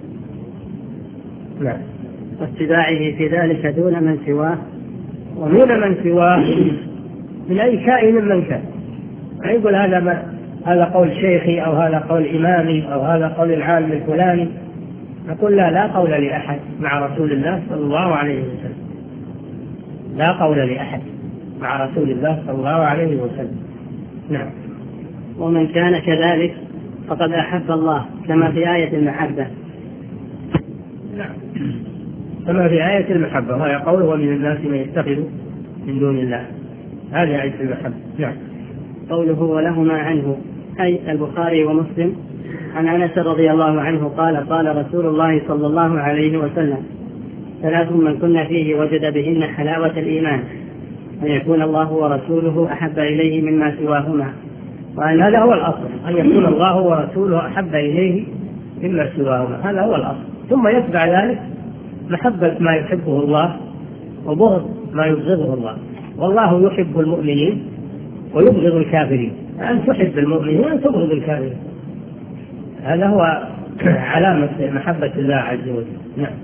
نعم. واتباعه في ذلك دون من سواه، ودون من سواه من أي كائن من كان. يقول هذا ما هذا قول شيخي أو هذا قول إمامي أو هذا قول العالم الفلاني، نقول لا لا قول لأحد مع رسول الله صلى الله عليه وسلم، لا قول لأحد مع رسول الله صلى الله عليه وسلم. نعم. ومن كان كذلك فقد أحب الله كما في آية المحبة. نعم. كما في آية المحبة، وهي قوله ومن الناس من يتخذ من دون الله، هذه آية المحبة. نعم. قوله ولهما عنه أي البخاري ومسلم عن أنس رضي الله عنه قال قال رسول الله صلى الله عليه وسلم ثلاث من كن فيه وجد بهن حلاوة الإيمان أن يكون الله ورسوله أحب إليه مما سواهما. وأن هذا هو الأصل، أن يكون الله ورسوله أحب إليه مما سواهما، هذا هو الأصل. ثم يتبع ذلك محبة ما يحبه الله وبغض ما يبغضه الله. والله يحب المؤمنين ويبغض الكافرين، أن تحب المؤمنين وأن تبغض الكافرين، هذا هو علامة محبة الله عز وجل. نعم.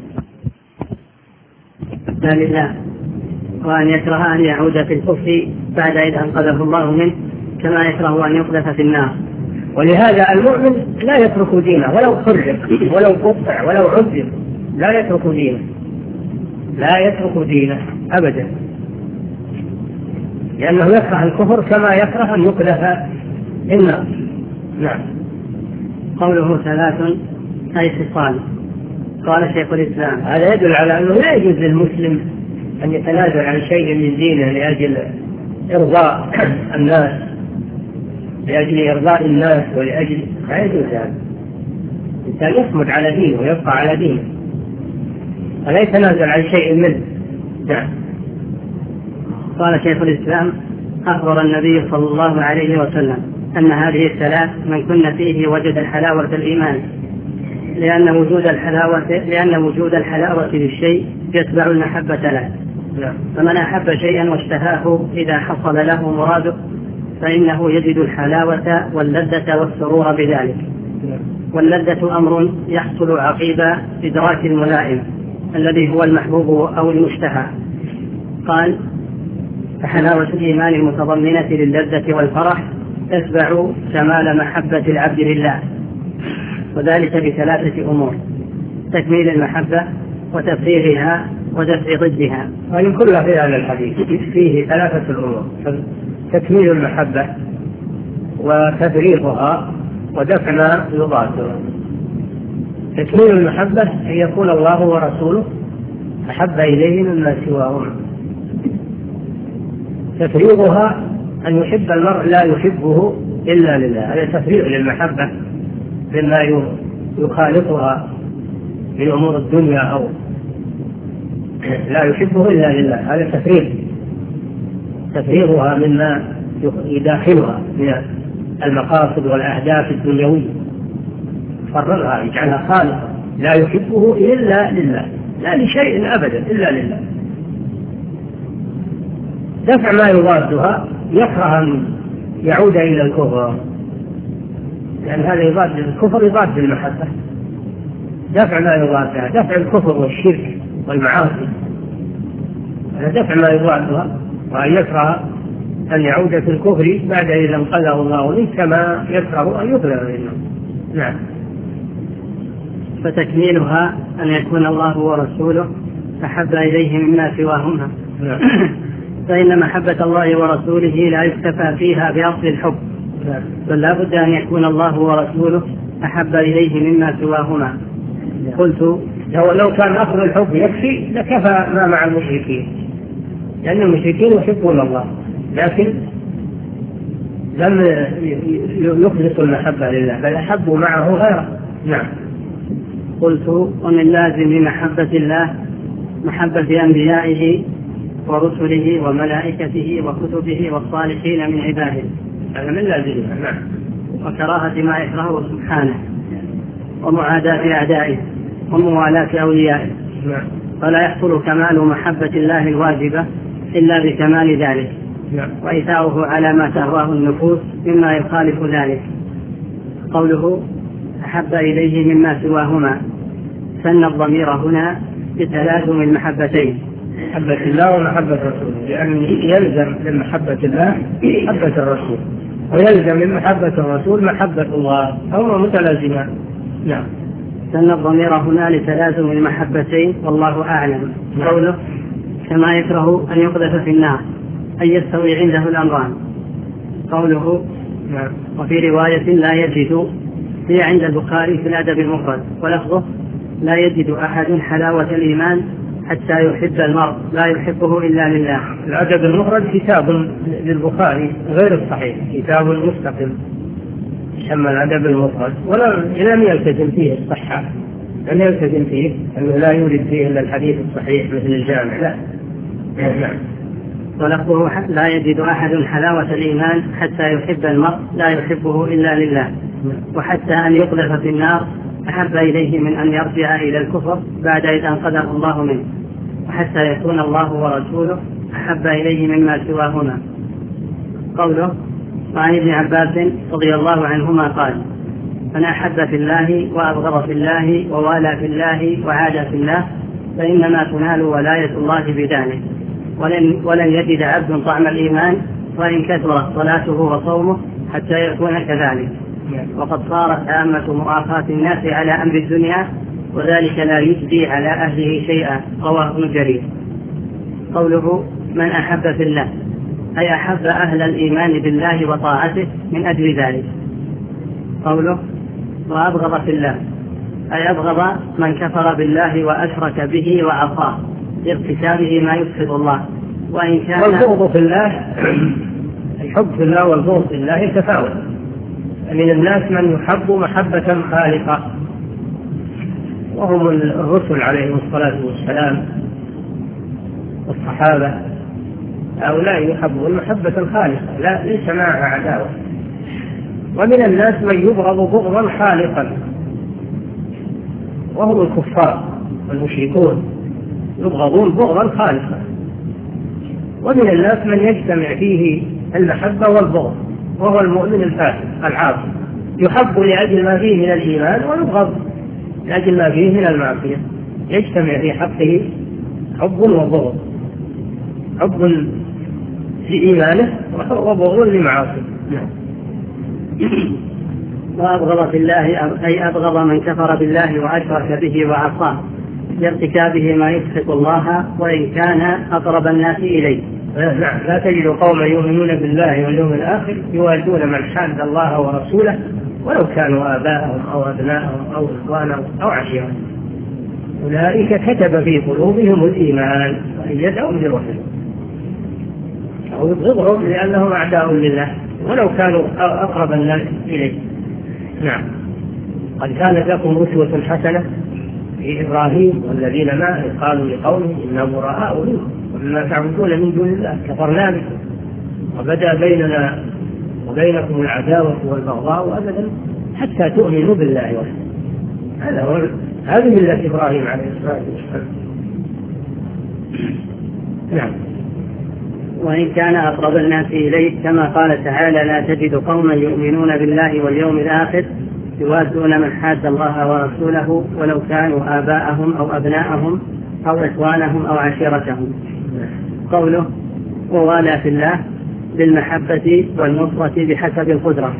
لله. وأن يكره أن يعود في الكفر بعد إذ أنقذه الله منه كما يكره أن يقذف في النار. ولهذا المؤمن لا يترك دينه ولو خرج ولو قطع ولو عذب، لا يترك دينه، لا يترك دينه أبدا، لأنه يكره الكفر كما يكره أن يقذف في النار. نعم. قوله ثلاث أي خصال. قال شيخ الإسلام هذا يدل على أنه لا يجوز للمسلم أن يتنازل عن شيء من دينه لأجل إرضاء الناس، لأجل إرضاء الناس ولأجل، لا يجوز هذا. الإنسان يصمد على دينه ويبقى على دينه ولا يتنازل عن شيء منه. نعم. قال شيخ الإسلام أخبر النبي صلى الله عليه وسلم أن هذه الثلاث من كن فيه وجد الحلاوة الإيمان، لأن وجود الحلاوة لأن وجود الحلاوة للشيء يتبع المحبة له. فمن أحب شيئا واشتهاه إذا حصل له مراده فإنه يجد الحلاوة واللذة والسرور بذلك. واللذة أمر يحصل عقيب إدراك الملائم الذي هو المحبوب أو المشتهى. قال فحلاوة الإيمان المتضمنة للذة والفرح تتبع كمال محبة العبد لله، وذلك بثلاثة أمور: تكميل المحبة وتفريغها ودفع ضدها. وإن كلها في هذا الحديث فيه ثلاثة الأمور: تكميل المحبة وتفريغها ودفع ما يضادها. تكميل المحبة أن يكون الله ورسوله أحب إليه مما سواهما. تفريغها أن يحب المرء لا يحبه إلا لله، هذا تفريغ للمحبة مما يخالطها من أمور الدنيا أو لا يحبه إلا لله، هذا تفريغ. تفريغها مما يداخلها من المقاصد والأهداف الدنيوية، فرغها يجعلها خالصة لا يحبه إلا لله، لا لشيء أبدا إلا لله. دفع ما يضادها، يكره أن يعود إلى الكفر، لأن هذا يضاد الكفر، يضاد المحبة. دفع ما يضادها، دفع الكفر والشرك والمعاصي، هذا دفع ما يضادها. وأن يكره أن يعود في الكفر بعد إذا انقذه الله منه كما يكره أن يقذف منه. نعم. فتكميلها أن يكون الله ورسوله أحب إليه مما سواهما. نعم. فإن محبة الله ورسوله لا يكتفى فيها بأصل الحب، بل لا بد أن يكون الله ورسوله أحب إليه مما سواهما. قلت لو كان أصل الحب يكفي لكفى ما مع المشركين، لأن المشركين يحبون الله لكن لم يخلصوا المحبة لله، بل أحبوا معه غيره. نعم. قلت ومن لازم محبة الله محبة أنبيائه ورسله وملائكته وكتبه والصالحين من عباده، هذا من لازمها. نعم. وكراهة ما يكرهه سبحانه، ومعاداة أعدائه، وموالاة أوليائه. نعم. فلا يحصل كمال محبة الله الواجبة إلا بكمال ذلك، نعم. وإيثاره على ما تهواه النفوس مما يخالف ذلك. قوله أحب إليه مما سواهما، سن الضمير هنا بتلازم المحبتين، محبة الله ومحبة رسوله، لأن يلزم من محبة الله محبة الرسول، ويلزم من محبة الرسول محبة الله، هما متلازمان. نعم. سن الضمير هنا لتلازم المحبتين والله أعلم. قوله كما يكره أن يقذف في النار، أن يستوي عنده الأمران. قوله نعم. وفي رواية لا يجد، هي عند البخاري في الأدب المفرد، ولفظه لا يجد أحد حلاوة الإيمان حتى يحب المرء لا يحبه إلا لله. الأدب المفرد كتاب للبخاري غير الصحيح، كتاب مستقل يسمى الأدب المفرد، ولم يلتزم فيه الصحة، لم يلتزم فيه أنه لا يوجد فيه إلا الحديث الصحيح مثل الجامع، لا. نعم. ولفظه لا يجد أحد حلاوة الإيمان حتى يحب المرء لا يحبه إلا لله، وحتى أن يقذف في النار أحب إليه من أن يرجع إلى الكفر بعد إذ أنقذه الله منه، وحتى يكون الله ورسوله أحب إليه مما سواهما. قوله وعن ابن عباس رضي الله عنهما قال من أحب في الله وأبغض في الله ووالى في الله وعادى في الله فإنما تنال ولاية الله بذلك، ولن, ولن يجد عبد طعم الإيمان وإن كثرت صلاته وصومه حتى يكون كذلك. وقد صارت عامة مؤاخاة الناس على أمر الدنيا، وذلك لا يجدي على أهله شيئا. رواه ابن جرير. قوله من أحب في الله أي أحب أهل الإيمان بالله وطاعته من أجل ذلك. قوله وأبغض في الله أي أبغض من كفر بالله وأشرك به وعصاه لارتكابه ما يفسد الله، وإن كان والبغض في الله، الحب في الله والبغض في الله تفاوت. من الناس من يحب محبة خالقة، وهم الرسل عليهم الصلاة والسلام والصحابة، هؤلاء يحبون محبة خالقة لا ليس معها عداوة. ومن الناس من يبغض بغضا خالقا، وهم الكفار والمشركون يبغضون بغضا خالقا. ومن الناس من يجتمع فيه المحبة والبغض، وهو المؤمن الفاسق العاصي، يحب لأجل ما فيه من الإيمان ويبغض لأجل ما فيه من المعصية، يجتمع في حقه حب وبغض، حب لإيمانه وبغض لمعاصيه. وأبغض في الله أي أبغض من كفر بالله وأشرك به وعصاه لارتكابه ما يسخط الله وإن كان أقرب الناس إليه. نعم. لا تجد قوما يؤمنون بالله واليوم الآخر يوادون من حاد الله ورسوله ولو كانوا آباءهم أو أبناءهم أو إخوانهم أو عشيرتهم، أولئك كتب في قلوبهم الإيمان وأيدهم بروح أو يبغضهم لأنهم أعداء لله ولو كانوا أقرب الناس إليه. نعم. قد كانت لكم أسوة حسنة في إبراهيم والذين معه قالوا لقومهم إنا براء منكم ومما تعبدون من دون الله كفرنا بكم وبدأ بيننا وبينكم العداوة والبغضاء أبدا حتى تؤمنوا بالله وحده. هذا هو هذه ملة إبراهيم عليه الصلاة والسلام. نعم. وإن كان أقرب الناس إليه كما قال تعالى لا تجد قوما يؤمنون بالله واليوم الآخر يوادون من حاد الله ورسوله ولو كانوا آباءهم أو أبناءهم أو إخوانهم أو عشيرتهم. قوله ووالى في الله بالمحبة والنصرة بحسب القدرة.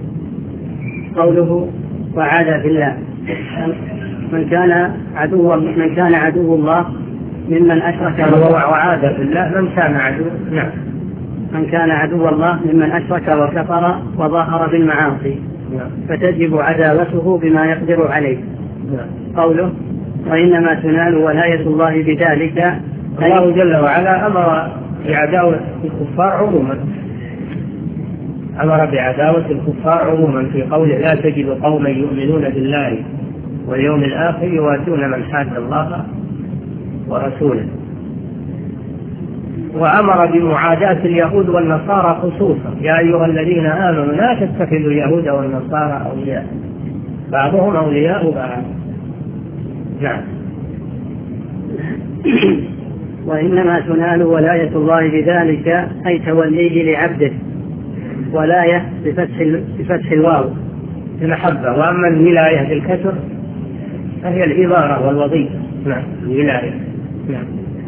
قوله وعادى في الله من كان عدو من كان عدو الله ممن أشرك وعاد في الله من كان عدو. نعم. من كان عدو الله ممن أشرك وكفر وظاهر بالمعاصي فتجب عداوته بما يقدر عليه. قوله وإنما تنال ولاية الله بذلك. الله جل وعلا أمر بعداوة الكفار عموما، أمر بعداوة الكفار عموما في قوله لا تجد قوما يؤمنون بالله واليوم الآخر يوادون من حاد الله ورسوله، وأمر بمعاداة اليهود والنصارى خصوصا: يا أيها الذين آمنوا لا تتخذوا اليهود والنصارى أولياء بعضهم أولياء بعض. نعم. وإنما تنال ولاية الله بذلك أي توليه لعبده، ولاية بفتح الواو المحبة، وأما الولاية بالكسر فهي الإمارة والوظيفة. نعم، الولاية. نعم.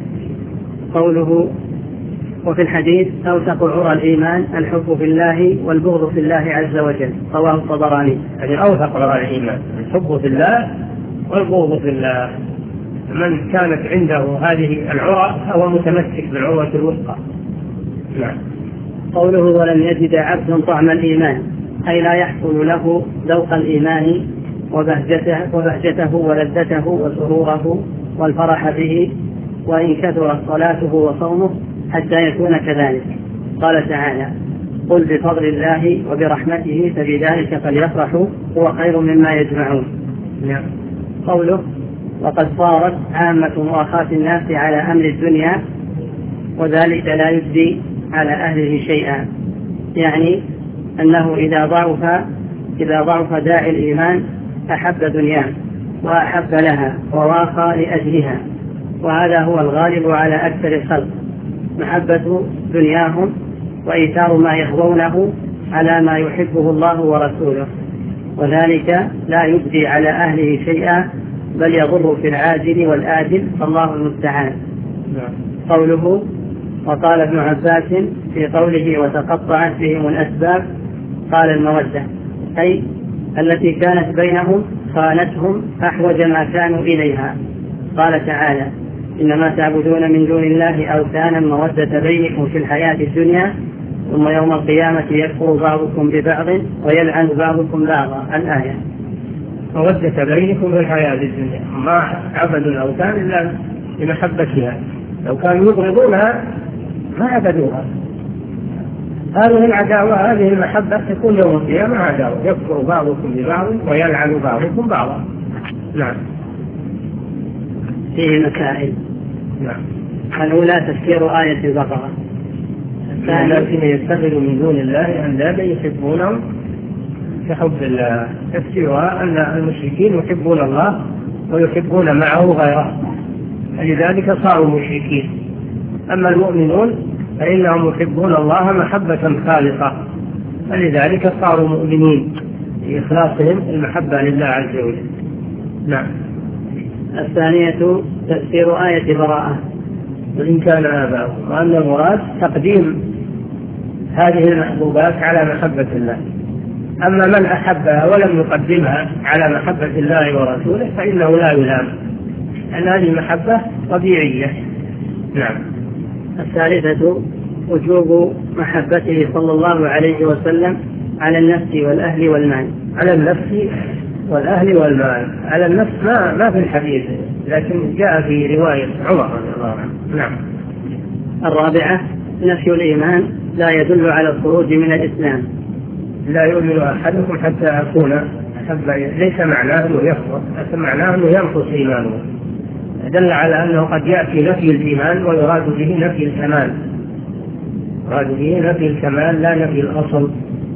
قوله: وفي الحديث: أوثق عرى الإيمان الحب في الله والبغض في الله عز وجل، رواه الطبراني. يعني أوثق عرى الإيمان الحب في الله والبغض في الله. من كانت عنده هذه العرى هو متمسك بالعروة الوثقى. نعم. قوله: ولم يجد عبد طعم الإيمان أي لا يحصل له ذوق الإيمان وبهجته, وبهجته ولذته وسروره والفرح به، وإن كثرت صلاته وصومه حتى يكون كذلك. قال تعالى: قل بفضل الله وبرحمته فبذلك فليفرحوا هو خير مما يجمعون. نعم. قوله: وقد صارت عامة مؤاخاة الناس على أمر الدنيا وذلك لا يجزي على أهله شيئا، يعني أنه إذا ضعف إذا ضعف داعي الإيمان أحب دنياه وأحب لها ووافى لأجلها، وهذا هو الغالب على أكثر الخلق، محبة دنياهم وإيثار ما يهوونه على ما يحبه الله ورسوله، وذلك لا يجزي على أهله شيئا بل يضر في العاجل والآجل، فالله المستعان. قوله: وقال ابن عباس في قوله: وتقطعت بهم الأسباب، قال: المودة، أي التي كانت بينهم خانتهم أحوج ما كانوا إليها. قال تعالى: إنما تعبدون من دون الله أوثانا مودة بينكم في الحياة الدنيا ثم يوم القيامة يكفر بعضكم ببعض ويلعن بعضكم بعضا. الآية. مودة بينكم في الحياة الدنيا، ما عبدوا الأوثان إلا لمحبتها، لو كانوا يبغضونها ما عبدوها. هذه العداوة هذه المحبة تكون يوم القيامة عداوة، يكفر بعضكم ببعض ويلعن بعضكم بعضا. نعم. فيه مسائل. نعم. الأولى تفسير آية البقرة. الذين يتخذوا من دون الله أندادا يحبونهم كحب الله. تفسيرها أن المشركين يحبون الله ويحبون معه غيره، لذلك صاروا مشركين. أما المؤمنون فإنهم يحبون الله محبة خالصة، فلذلك صاروا مؤمنين لإخلاصهم المحبة لله عز وجل. نعم. الثانية تفسير آية براءة. وإن كان آباؤهم، وأن المراد تقديم هذه المحبوبات على محبة الله. أما من أحبها ولم يقدمها على محبة الله ورسوله فإنه لا يلام، أن هذه المحبة طبيعية. نعم. الثالثة وجوب محبته صلى الله عليه وسلم على النفس والأهل والمال. على النفس والأهل والمال. على النفس ما ما في الحديث، لكن جاء في رواية عمر رضي الله عنه. نعم. الرابعة نفي الإيمان لا يدل على الخروج من الإسلام. لا يؤمن أحدكم حتى أكون أحب، ليس معناه أنه يكفر، لكن معناه أنه ينقص إيمانه. دل على أنه قد يأتي نفي الإيمان ويراد به نفي الكمال، يراد به نفي الكمال لا نفي الأصل.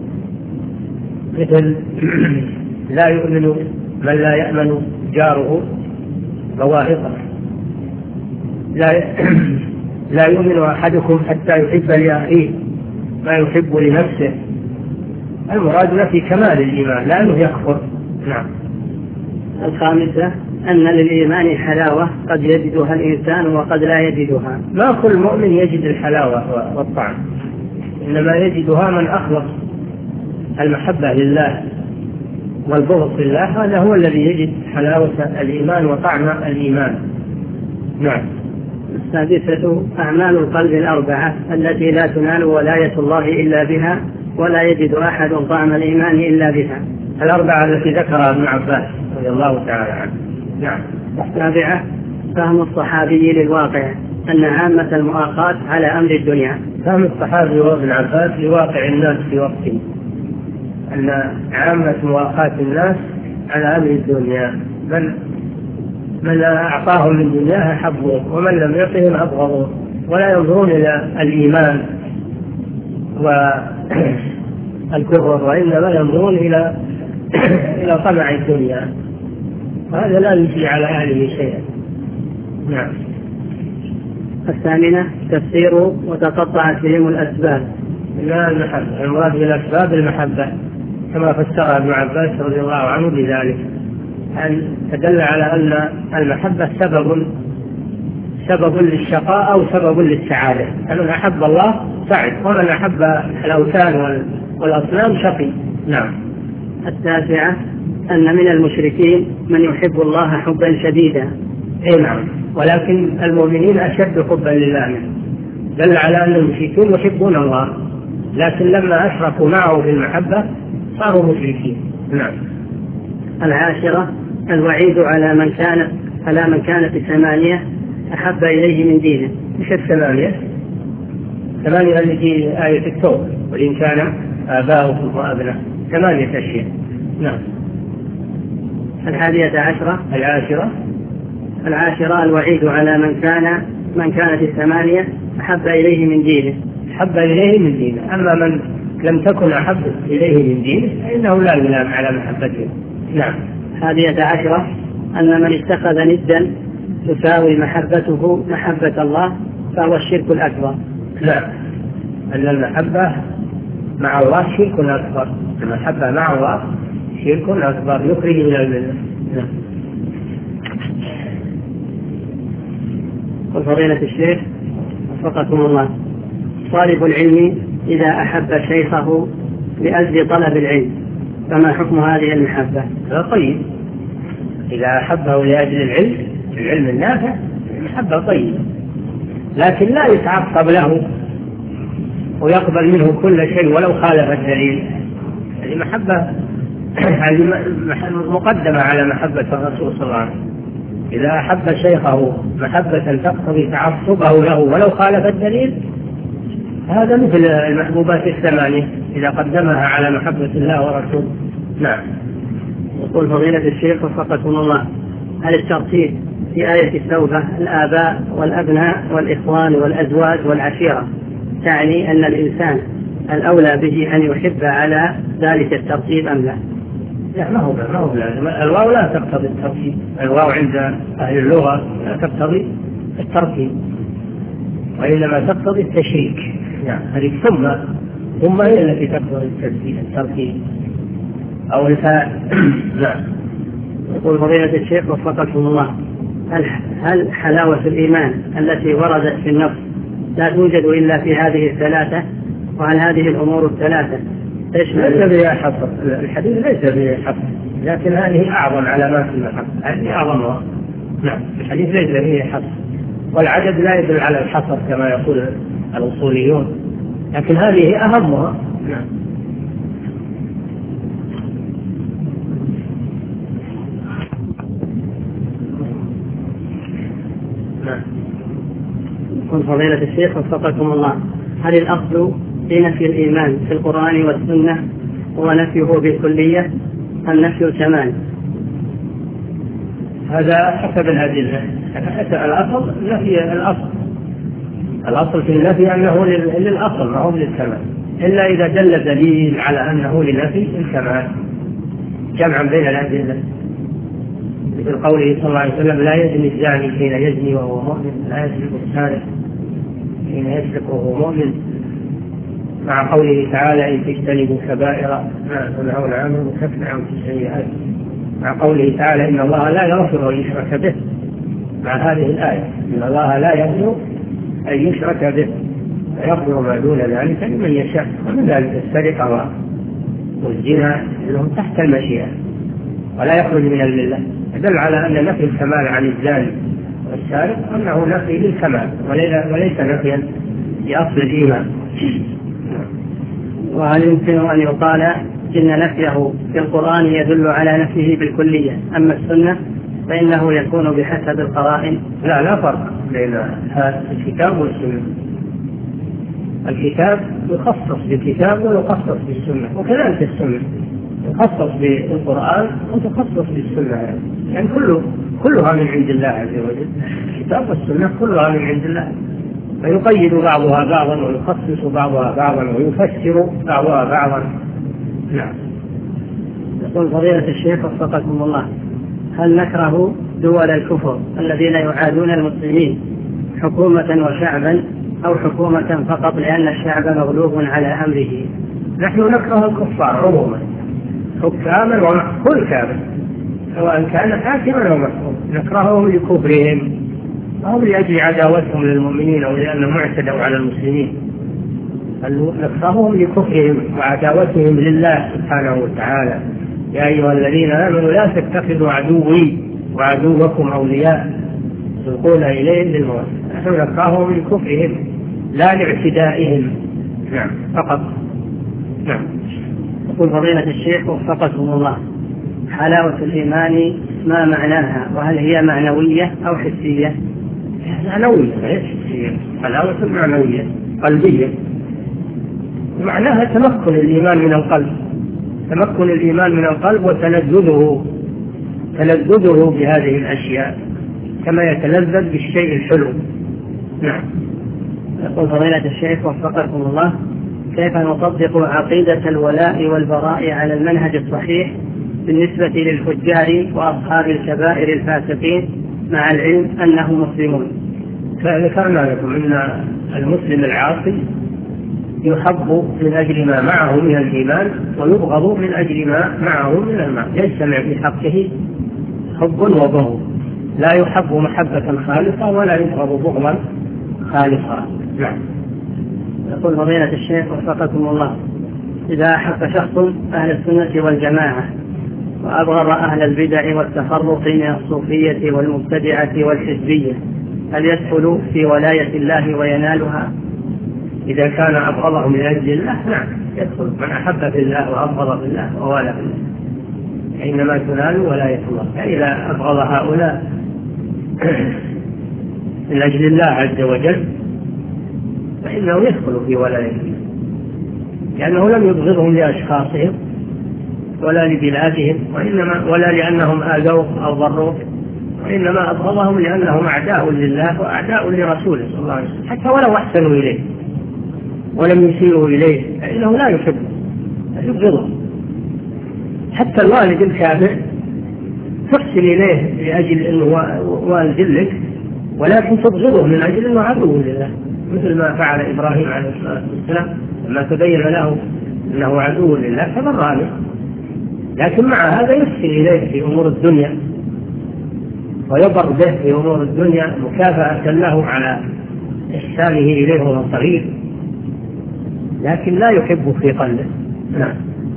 مثل لا يؤمن من لا يأمن جاره بوائقه، لا لا يؤمن أحدكم حتى يحب لأخيه ما يحب لنفسه. المراد نفي كمال الإيمان لا أنه يكفر. نعم. الخامسة أن للإيمان حلاوة قد يجدها الإنسان وقد لا يجدها. ما كل مؤمن يجد الحلاوة والطعم، إنما يجدها من أخلص المحبة لله والبغض لله، هذا هو الذي يجد حلاوة الإيمان وطعم الإيمان. نعم. السادسة أعمال القلب الأربعة التي لا تنال ولاية الله إلا بها ولا يجد أحد طعم الإيمان إلا بها. الأربعة التي ذكرها ابن عباس رضي الله تعالى عنه. نعم. السابعة فهم الصحابي للواقع أن عامة المؤاخاة على أمر الدنيا. فهم الصحابي وابن عباس لواقع الناس في وقته، أن عامة مؤاخاة الناس على أمر الدنيا. من من أعطاهم من دنياه أحبوه ومن لم يعطهم أبغضوه، ولا ينظرون إلى الإيمان والكفر، وإنما ينظرون إلى إلى طمع الدنيا، وهذا لا يجري على أهله شيئا. نعم. الثامنة تفسير وتقطعت بهم الأسباب. لا المحبة، المراد بالأسباب المحبة كما فسرها ابن عباس رضي الله عنه بذلك، أن تدل على أن المحبة سبب سبب للشقاء أو سبب للسعادة. فمن أحب الله سعد، ومن أحب الأوثان والأصنام شقي. نعم. التاسعة أن من المشركين من يحب الله حبا شديدا. إيه نعم، ولكن المؤمنين أشد حبا لله، دل على أن المشركين يحبون الله، لكن لما أشركوا معه في المحبة صاروا مشركين. نعم. العاشرة الوعيد على من كان على من كانت الثمانية أحب إليه من دينه. مش الثمانية، ثمانية اللي في آية التوبة، وإن كان آباؤكم وأبناؤكم، ثمانية أشياء. نعم. الحادية عشرة العاشرة العاشرة الوعيد على من كان من كانت الثمانية أحب إليه من دينه. أحب إليه من دينه، أما من لم تكن أحب إليه من دينه فإنه لا يلام على محبته. نعم. الحادية عشرة أن من اتخذ ندا تساوي محبته محبة الله فهو الشرك الأكبر. لا، أن المحبة مع الله شرك أكبر، المحبة مع الله شرك أكبر يخرج من الملة. نعم. وفضيلة الشيخ وفقكم الله، طالب العلم إذا أحب شيخه لأجل طلب العلم فما حكم هذه المحبة؟ طيب، إذا أحبه لأجل العلم العلم النافع المحبة طيبة، لكن لا يتعصب له ويقبل منه كل شيء ولو خالف الدليل. هذه محبة مقدمة على محبة الرسول صلى الله عليه وسلم. إذا أحب شيخه محبة تقتضي تعصبه له ولو خالف الدليل، هذا مثل المحبوبات الثمانية إذا قدمها على محبة الله ورسوله. نعم. يقول فضيلة الشيخ وفقكم الله، هل الترتيب في آية التوبة الآباء والأبناء والإخوان والأزواج والعشيرة تعني أن الإنسان الأولى به أن يحب على ذلك الترتيب أم لا؟ لا، ما هو ما هو الواو لا تقتضي الترتيب، الواو عند أهل اللغة لا تقتضي الترتيب، وإنما تقتضي التشريك. يعني هذه ثم ثم هي التي تقتضي الترتيب أو الفاء. نعم. يقول فضيلة الشيخ وفقكم الله، هل هل حلاوة الإيمان التي وردت في النص لا توجد إلا في هذه الثلاثة؟ وعن هذه الأمور الثلاثة ليس بها حصر، الحديث ليس بها حصر، لكن هذه أعظم علامات المحبة، هذه أعظمها. نعم. الحديث ليس بها حصر، والعدد لا يدل على الحصر كما يقول الأصوليون، لكن هذه أهمها. نعم. نعم. يقول فضيلة الشيخ وفقكم الله، هل الأصل في نفي الإيمان في القرآن والسنة هو نفيه بالكلية أم نفي الكمال؟ هذا حسب الأدلة. الأصل نفي الأصل، الأصل في النفي أنه للأصل ما هو للكمال، إلا إذا دل دليل على أنه لنفي الكمال جمعا بين الأدلة، مثل قوله صلى الله عليه وسلم: لا يزني الزاني حين يزني وهو مؤمن، لا يسرق السارق حين يسرق وهو مؤمن، مع قوله تعالى: إن تجتنبوا كبائر ما تنهون عنه نكفر عنكم السيئات، مع قوله تعالى: إن الله لا يغفر أن يشرك به، مع هذه الآية: إن الله لا يغفر أن يشرك به ويغفر ما دون ذلك لمن يشاء. ومن ذلك السرقة والزنا لهم تحت المشيئة ولا يخرج من الملة، يدل على أن نفي الكمال عن الزاني والسارق أنه نفي للكمال وليس نفيا لأصل الإيمان. وهل يمكن أن يقال إن نفيه في القرآن يدل على نفيه بالكلية، أما السنة فإنه يكون بحسب القرائن؟ لا لا فرق بين الكتاب والسنة، الكتاب يخصص بالكتاب ويخصص بالسنة، وكذلك السنة يخصص بالقرآن وتخصص بالسنة، يعني كل كلها من عند الله عز وجل، الكتاب والسنة كلها من عند الله، فيقيد بعضها بعضا ويخصص بعضها بعضا ويفسر بعضها بعضا. نعم. يقول فضيلة الشيخ وفقكم الله، هل نكره دول الكفر الذين يعادون المسلمين حكومة وشعبا أو حكومة فقط لأن الشعب مغلوب على أمره؟ نحن نكره الكفار عموما، حكاما وكل كافر سواء كان حاكما أو محكوما، نكرههم لكفرهم أو لأجل عداوتهم للمؤمنين أو لأنهم اعتدوا على المسلمين، نكرههم لكفرهم وعداوتهم لله سبحانه وتعالى. يا أيها الذين آمنوا لا تتخذوا عدوي وعدوكم أولياء تلقون إليهم بالموت، نحن نكرههم لكفرهم لا لاعتدائهم. نعم فقط. نعم. يقول فضيلة الشيخ وفقكم الله، حلاوة الإيمان ما معناها، وهل هي معنوية أو حسية؟ معنوية ليس حسية، حلاوة معنوية قلبية، معناها تمكن الإيمان من القلب، تمكن الإيمان من القلب وتلذذه تلذذه بهذه الأشياء كما يتلذذ بالشيء الحلو. نعم. يقول فضيلة الشيخ وفقكم الله، كيف نطبق عقيدة الولاء والبراء على المنهج الصحيح بالنسبة للفجار وأصحاب الكبائر الفاسقين مع العلم أنهم مسلمون؟ فذكرنا لكم أن المسلم العاصي يحب من أجل ما معه من الإيمان ويبغض من أجل ما معه من المعصية، يجتمع في حقه حب وبغض، لا يحب محبة خالصة ولا يبغض بغضا خالصا. نعم. يقول فضيلة الشيخ وفقكم الله، إذا أحب شخص أهل السنة والجماعة وأبغض أهل البدع والتفرق من الصوفية والمبتدعة والحزبية، هل يدخل في ولاية الله وينالها؟ إذا كان أبغضهم من أجل الله نعم يدخل، من أحب في الله وأبغض في الله ووالى في الله حينما تنال ولاية الله. فإذا أبغض هؤلاء من أجل الله عز وجل فإنه يدخل في ولايته، لأنه لم يبغضهم لأشخاصهم ولا لبلادهم وإنما ولا لأنهم آذوه أو ضروه، وإنما أبغضهم لأنهم أعداء لله وأعداء لرسوله صلى الله عليه وسلم، حتى ولو أحسنوا إليه ولم يسيئوا إليه فإنه لا يحبه يبغضه. حتى الوالد الكافر تحسن إليه لأجل أنه والد لك، ولكن تبغضه من أجل أنه عدو لله، مثل ما فعل إبراهيم عليه الصلاة والسلام لما تبين له أنه عدو لله فبر له، لكن مع هذا يحسن إليه في أمور الدنيا ويبر به في أمور الدنيا مكافأة له على إحسانه إليه وهو صغير، لكن لا يحب في قلبه. نعم.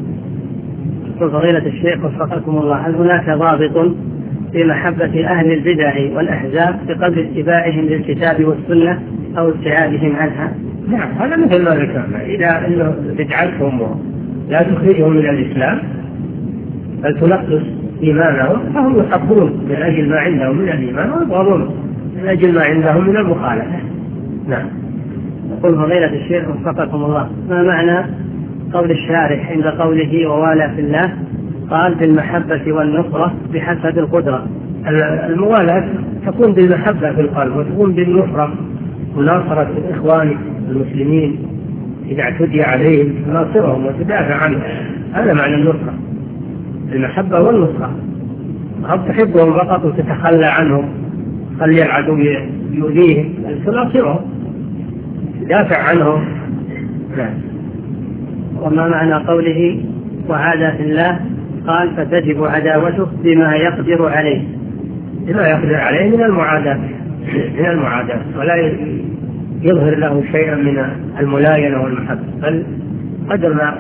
يقول فضيلة الشيخ وفقكم الله، هل هناك ضابط في محبة أهل البدع والأحزاب بقدر اتباعهم للكتاب والسنة أو ابتعادهم عنها؟ نعم هذا مثل ما ذكرنا، إذا أنه بدعتهم لا تخرجهم من الإسلام بل تنقص إيمانهم فهم يحبون من أجل ما عندهم من الإيمان ويبغضون من أجل ما عندهم من المخالفة. نعم. يقول فضيلة الشيخ وفقكم الله، ما معنى قول الشارح عند قوله ووالى في الله قال بالمحبة والنصرة بحسب القدرة؟ الموالاة تكون بالمحبة في القلب وتكون بالنصرة، مناصرة الإخوان المسلمين إذا اعتدي عليهم تناصرهم وتدافع عنهم، هذا معنى النصرة، المحبة والنصرة. أو تحبهم فقط وتتخلى عنهم، خلي العدو يؤذيهم، تناصرهم تدافع عنهم. نعم. وما معنى قوله وعادى في الله قال فتجب عداوته بما يقدر عليه؟ بما يقدر عليه من المعاداة من المعاداة ولا يظهر له شيئا من الملاينة والمحبة، بل قدر ما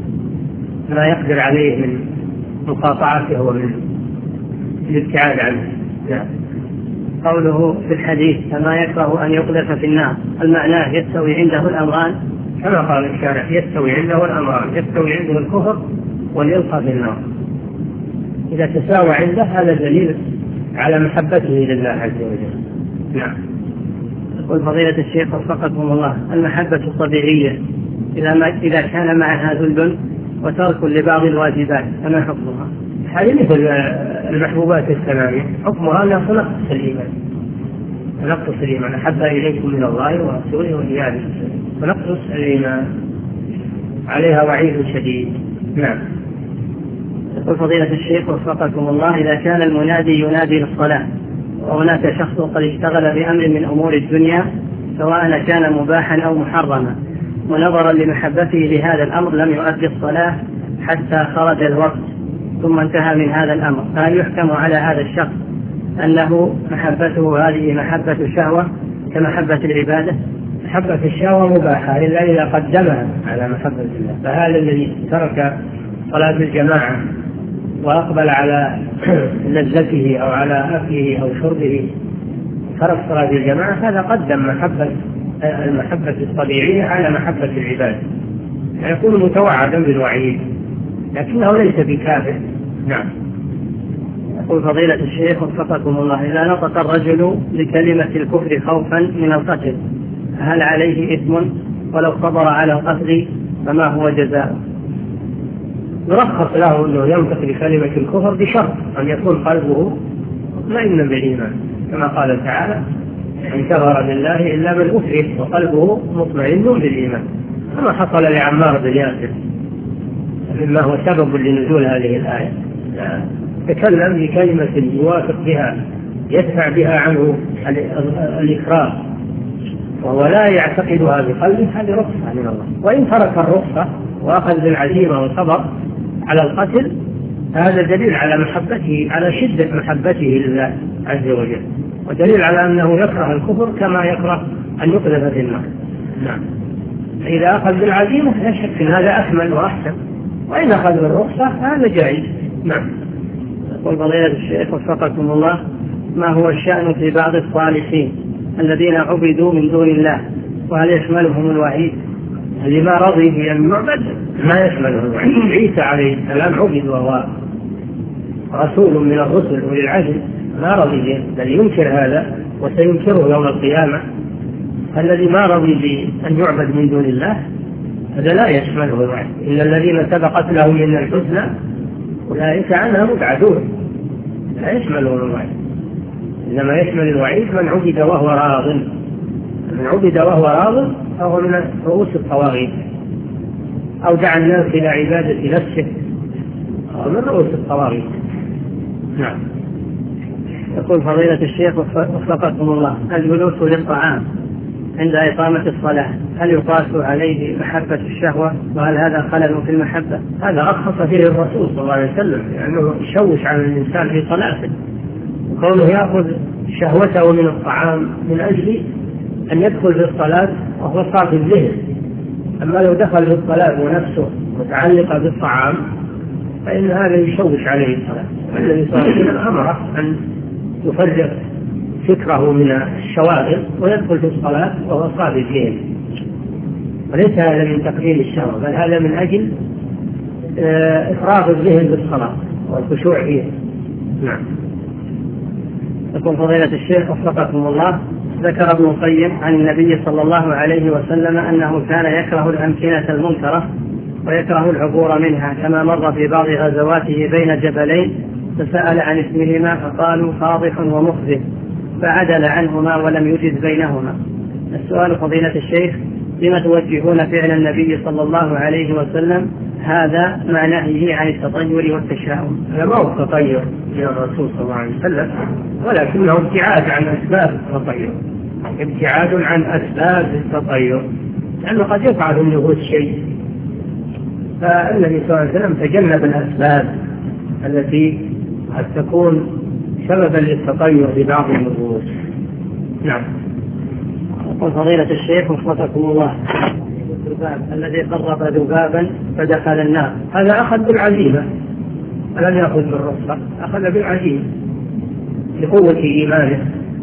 ما يقدر عليه من مقاطعته ومن الابتعاد عنه. نعم. قوله في الحديث كما يكره أن يقذف في النار، المعنى يستوي عنده الأمران كما قال الشارع يستوي عنده الأمران، يستوي عنده الكفر والإلقاء في النار، إذا تساوى عنده هذا دليل على محبته لله عز وجل. نعم. يقول فضيلة الشيخ وفقكم الله، المحبة الطبيعية إذا ما إذا كان معها ذل وترك لبعض الواجبات فما حكمها؟ هذه مثل المحبوبات الثمانية حكمها أنها تنقص الإيمان، تنقص الإيمان. أحب إليكم من الله ورسوله وإياكم، تنقص الإيمان، عليها وعيد شديد. نعم. يقول فضيلة الشيخ وفقكم الله: إذا كان المنادي ينادي للصلاة وهناك شخص قد اشتغل بأمر من أمور الدنيا سواء كان مباحا أو محرما، ونظرا لمحبته لهذا الأمر لم يؤدي الصلاة حتى خرج الوقت ثم انتهى من هذا الأمر، فهل يحكم على هذا الشخص أنه محبته هذه محبة شهوة كمحبة العبادة؟ محبة الشهوة مباحة إلا إذا قدمها على محبة الله. فهذا الذي ترك صلاة الجماعة وأقبل على لذته أو على أكله أو شربه، ترك صلاة الجماعة، هذا قدم محبة المحبة الطبيعية على محبة العبادة، يكون متوعدا بالوعيد لكنه ليس بكافر. نعم. يقول فضيلة الشيخ وفقكم الله: إذا نطق الرجل بكلمة الكفر خوفا من القتل هل عليه إثم؟ ولو صبر على القتل فما هو جزاؤه؟ يرخص له أنه ينطق بكلمة الكفر بشرط أن يكون قلبه مطمئنا بالإيمان، كما قال تعالى: إن كفر بالله إلا من أكره وقلبه مطمئن بالإيمان، كما حصل لعمار بن ياسر مما هو سبب لنزول هذه الآية. تكلم بكلمة يوافق بها يدفع بها عنه الإكراه وهو لا يعتقدها بقلبه، هذه رخصة من الله. وإن ترك الرخصة وأخذ بالعزيمة وصبر على القتل هذا دليل على محبته، على شدة محبته لله عز وجل، ودليل على أنه يكره الكفر كما يكره أن يقذف في النار. نعم. إذا أخذ بالعزيمة لا شك أن هذا أكمل وأحسن، وإن أخذ بالرخصة هذا جائز. نعم. يقول فضيلة الشيخ وفقكم الله: ما هو الشأن في بعض الصالحين الذين عبدوا من دون الله، وهل يشملهم الوعيد؟ اللي ما رضي بأن يعبد ما يشمله الوعيد. عيسى عليه السلام عبد وهو رسول من الرسل وللعزم، ما رضي به، بل ينكر هذا وسينكره يوم القيامة. الذي ما رضي بأن يعبد من دون الله هذا لا يشمله الوعيد. إلا الذين سبقت لهم من الحسنى أولئك عنها مبعدون، لا يشمله الوعيد. إنما يشمل الوعيد من عبد وهو راض، من عبد وهو راض فهو من رؤوس الطواغيت، أو دعا الناس إلى عبادة نفسه من رؤوس الطواغيت. نعم. يقول فضيلة الشيخ وفقكم الله: الجلوس للطعام عند إقامة الصلاة هل يقاس عليه محبة الشهوة، وهل هذا خلل في المحبة؟ هذا أخص فيه الرسول صلى الله عليه وسلم، لأنه يشوش على الإنسان في صلاته، كونه يأخذ شهوته من الطعام من أجل أن يدخل في الصلاة وهو صافي الذهن. أما لو دخل في الصلاة ونفسه متعلقة بالطعام فإن هذا يشوش عليه الصلاة. الذي صار من أمره أن يفرغ فكره من الشواغل ويدخل في الصلاة وهو صافي الذهن، وليس هذا من تقليل الشهوة، بل هذا من أجل إفراغ الذهن بالصلاة والخشوع فيه. نعم. يقول فضيلة الشيخ وفقكم الله: ذكر ابن القيم عن النبي صلى الله عليه وسلم أنه كان يكره الأمكنة المنكرة ويكره العبور منها، كما مر في بعض غزواته بين جبلين فسأل عن اسمهما فقالوا فاضح ومخزي، فعدل عنهما ولم يجد بينهما. السؤال فضيلة الشيخ: لما توجهون فعل النبي صلى الله عليه وسلم هذا مع نهيه عن التطير والتشاؤم؟ هذا ما هو التطير من الرسول صلى الله عليه وسلم، ولكنه ابتعاد عن أسباب التطير، ابتعاد عن أسباب التطير، لأنه قد يفعل النفوس شيء، فالنبي صلى الله عليه وسلم تجنب الأسباب التي قد تكون سببا للتطير ببعض النفوس. نعم. يقول فضيلة الشيخ وفقكم الله: الذباب الذي قرب ذبابا فدخل النار هذا أخذ بالعزيمة، لم يأخذ بالرخصة، أخذ بالعزيمة لقوة إيمانه،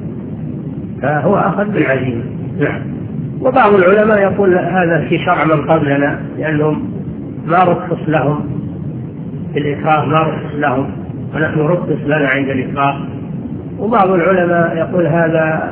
فهو أخذ بالعزيمة. نعم. وبعض العلماء يقول هذا في شرع من قبلنا، لأنهم ما رخص لهم في الإكراه، ما رخص لهم ونحن رخص لنا عند الإكراه. وبعض العلماء يقول هذا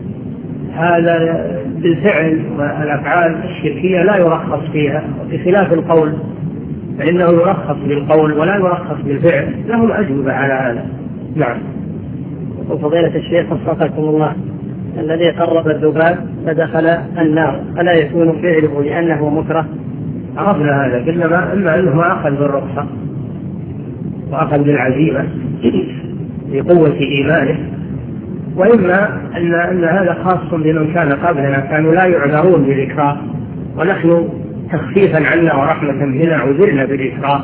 هذا بالفعل والأفعال الشركية لا يرخص فيها، بخلاف القول فإنه يرخص بالقول ولا يرخص بالفعل، لهم أجوبة على هذا. نعم. وفضيلة الشيخ وفقكم الله، الذي قرب الذباب فدخل النار ألا يكون فعله لأنه مكره؟ عرفنا هذا، قلنا إما أنه أخذ بالرخصة وأخذ بالعزيمة لقوة إيمانه، وإما أن, أن هذا خاص بمن كان قبلنا، كانوا لا يعذرون بالإكراه، ونحن تخفيفا عنا ورحمة بنا عذرنا بالإكراه.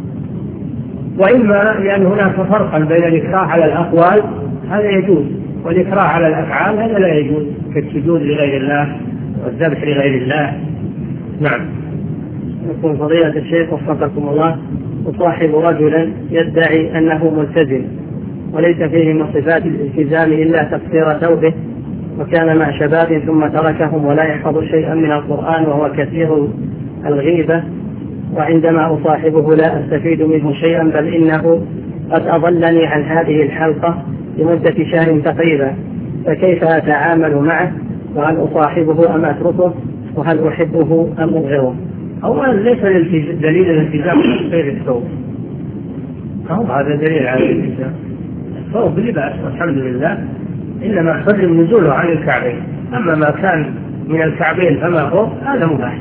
وإما لأن هناك فرقا بين الإكراه على الأقوال هذا يجوز، والإكراه على الأفعال هذا لا يجوز، كالسجود لغير الله والذبح لغير الله. نعم. يقول فضيلة الشيخ وفقكم الله، وصاحب رجلا يدعي أنه ملتزم وليس فيه من صفات الالتزام إلا تقصير ثوبه، وكان مع شباب ثم تركهم ولا يحفظ شيئا من القرآن وهو كثير الغيبة، وعندما أصاحبه لا أستفيد منه شيئا، بل إنه قد أضلني عن هذه الحلقة لمدة شهر تقريبا، فكيف أتعامل معه؟ وهل أصاحبه أم أتركه؟ وهل أحبه أم أبغضه؟ أولا ليس دليل الالتزام غير الثوب، هذا دليل على الالتزام. الثوب لباس والحمد لله، إنما حرم نزوله عن الكعبين، أما ما كان من الكعبين فما فوق هذا مباح،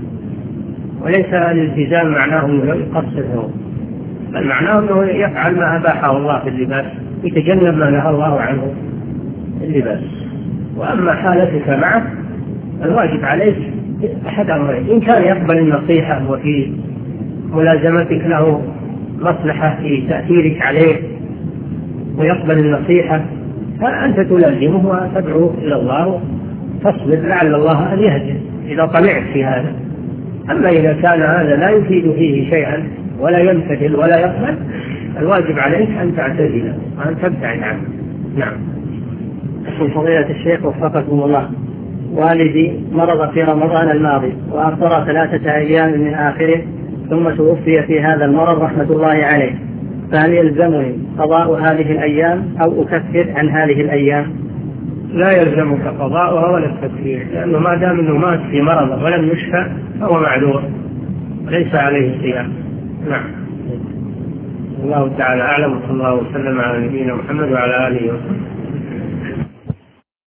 وليس الالتزام معناه أنه يقصر الثوب، بل معناه أنه يفعل ما أباحه الله في اللباس، يتجنب ما نهى الله عنه اللباس. وأما حالتك معه الواجب عليك أحد أمرين: إن كان يقبل النصيحة وفي ملازمتك له مصلحة في تأثيرك عليه ويقبل النصيحة فأنت تلازمه وتدعو إلى الله وتصبر لعل الله أن يهديه إذا طمعت في هذا. أما إذا كان هذا لا يفيد فيه شيئا ولا يمتثل ولا يقبل، الواجب عليك أن تعتزله وأن تبتعد عنه. نعم. فضيلة الشيخ وفقكم الله، والدي مرض في رمضان الماضي وأفطر ثلاثة أيام من آخره ثم توفي في هذا المرض رحمة الله عليه، فهل يلزمني قضاء هذه الأيام أو أكفر عن هذه الأيام؟ لا يلزمك قضاؤها ولا التكفير، لأنه ما دام أنه مات في مرض ولم يشفى فهو معذور ليس عليه صيام. نعم. الله تعالى أعلم، وصلى الله وسلم على نبينا محمد وعلى آله وصحبه.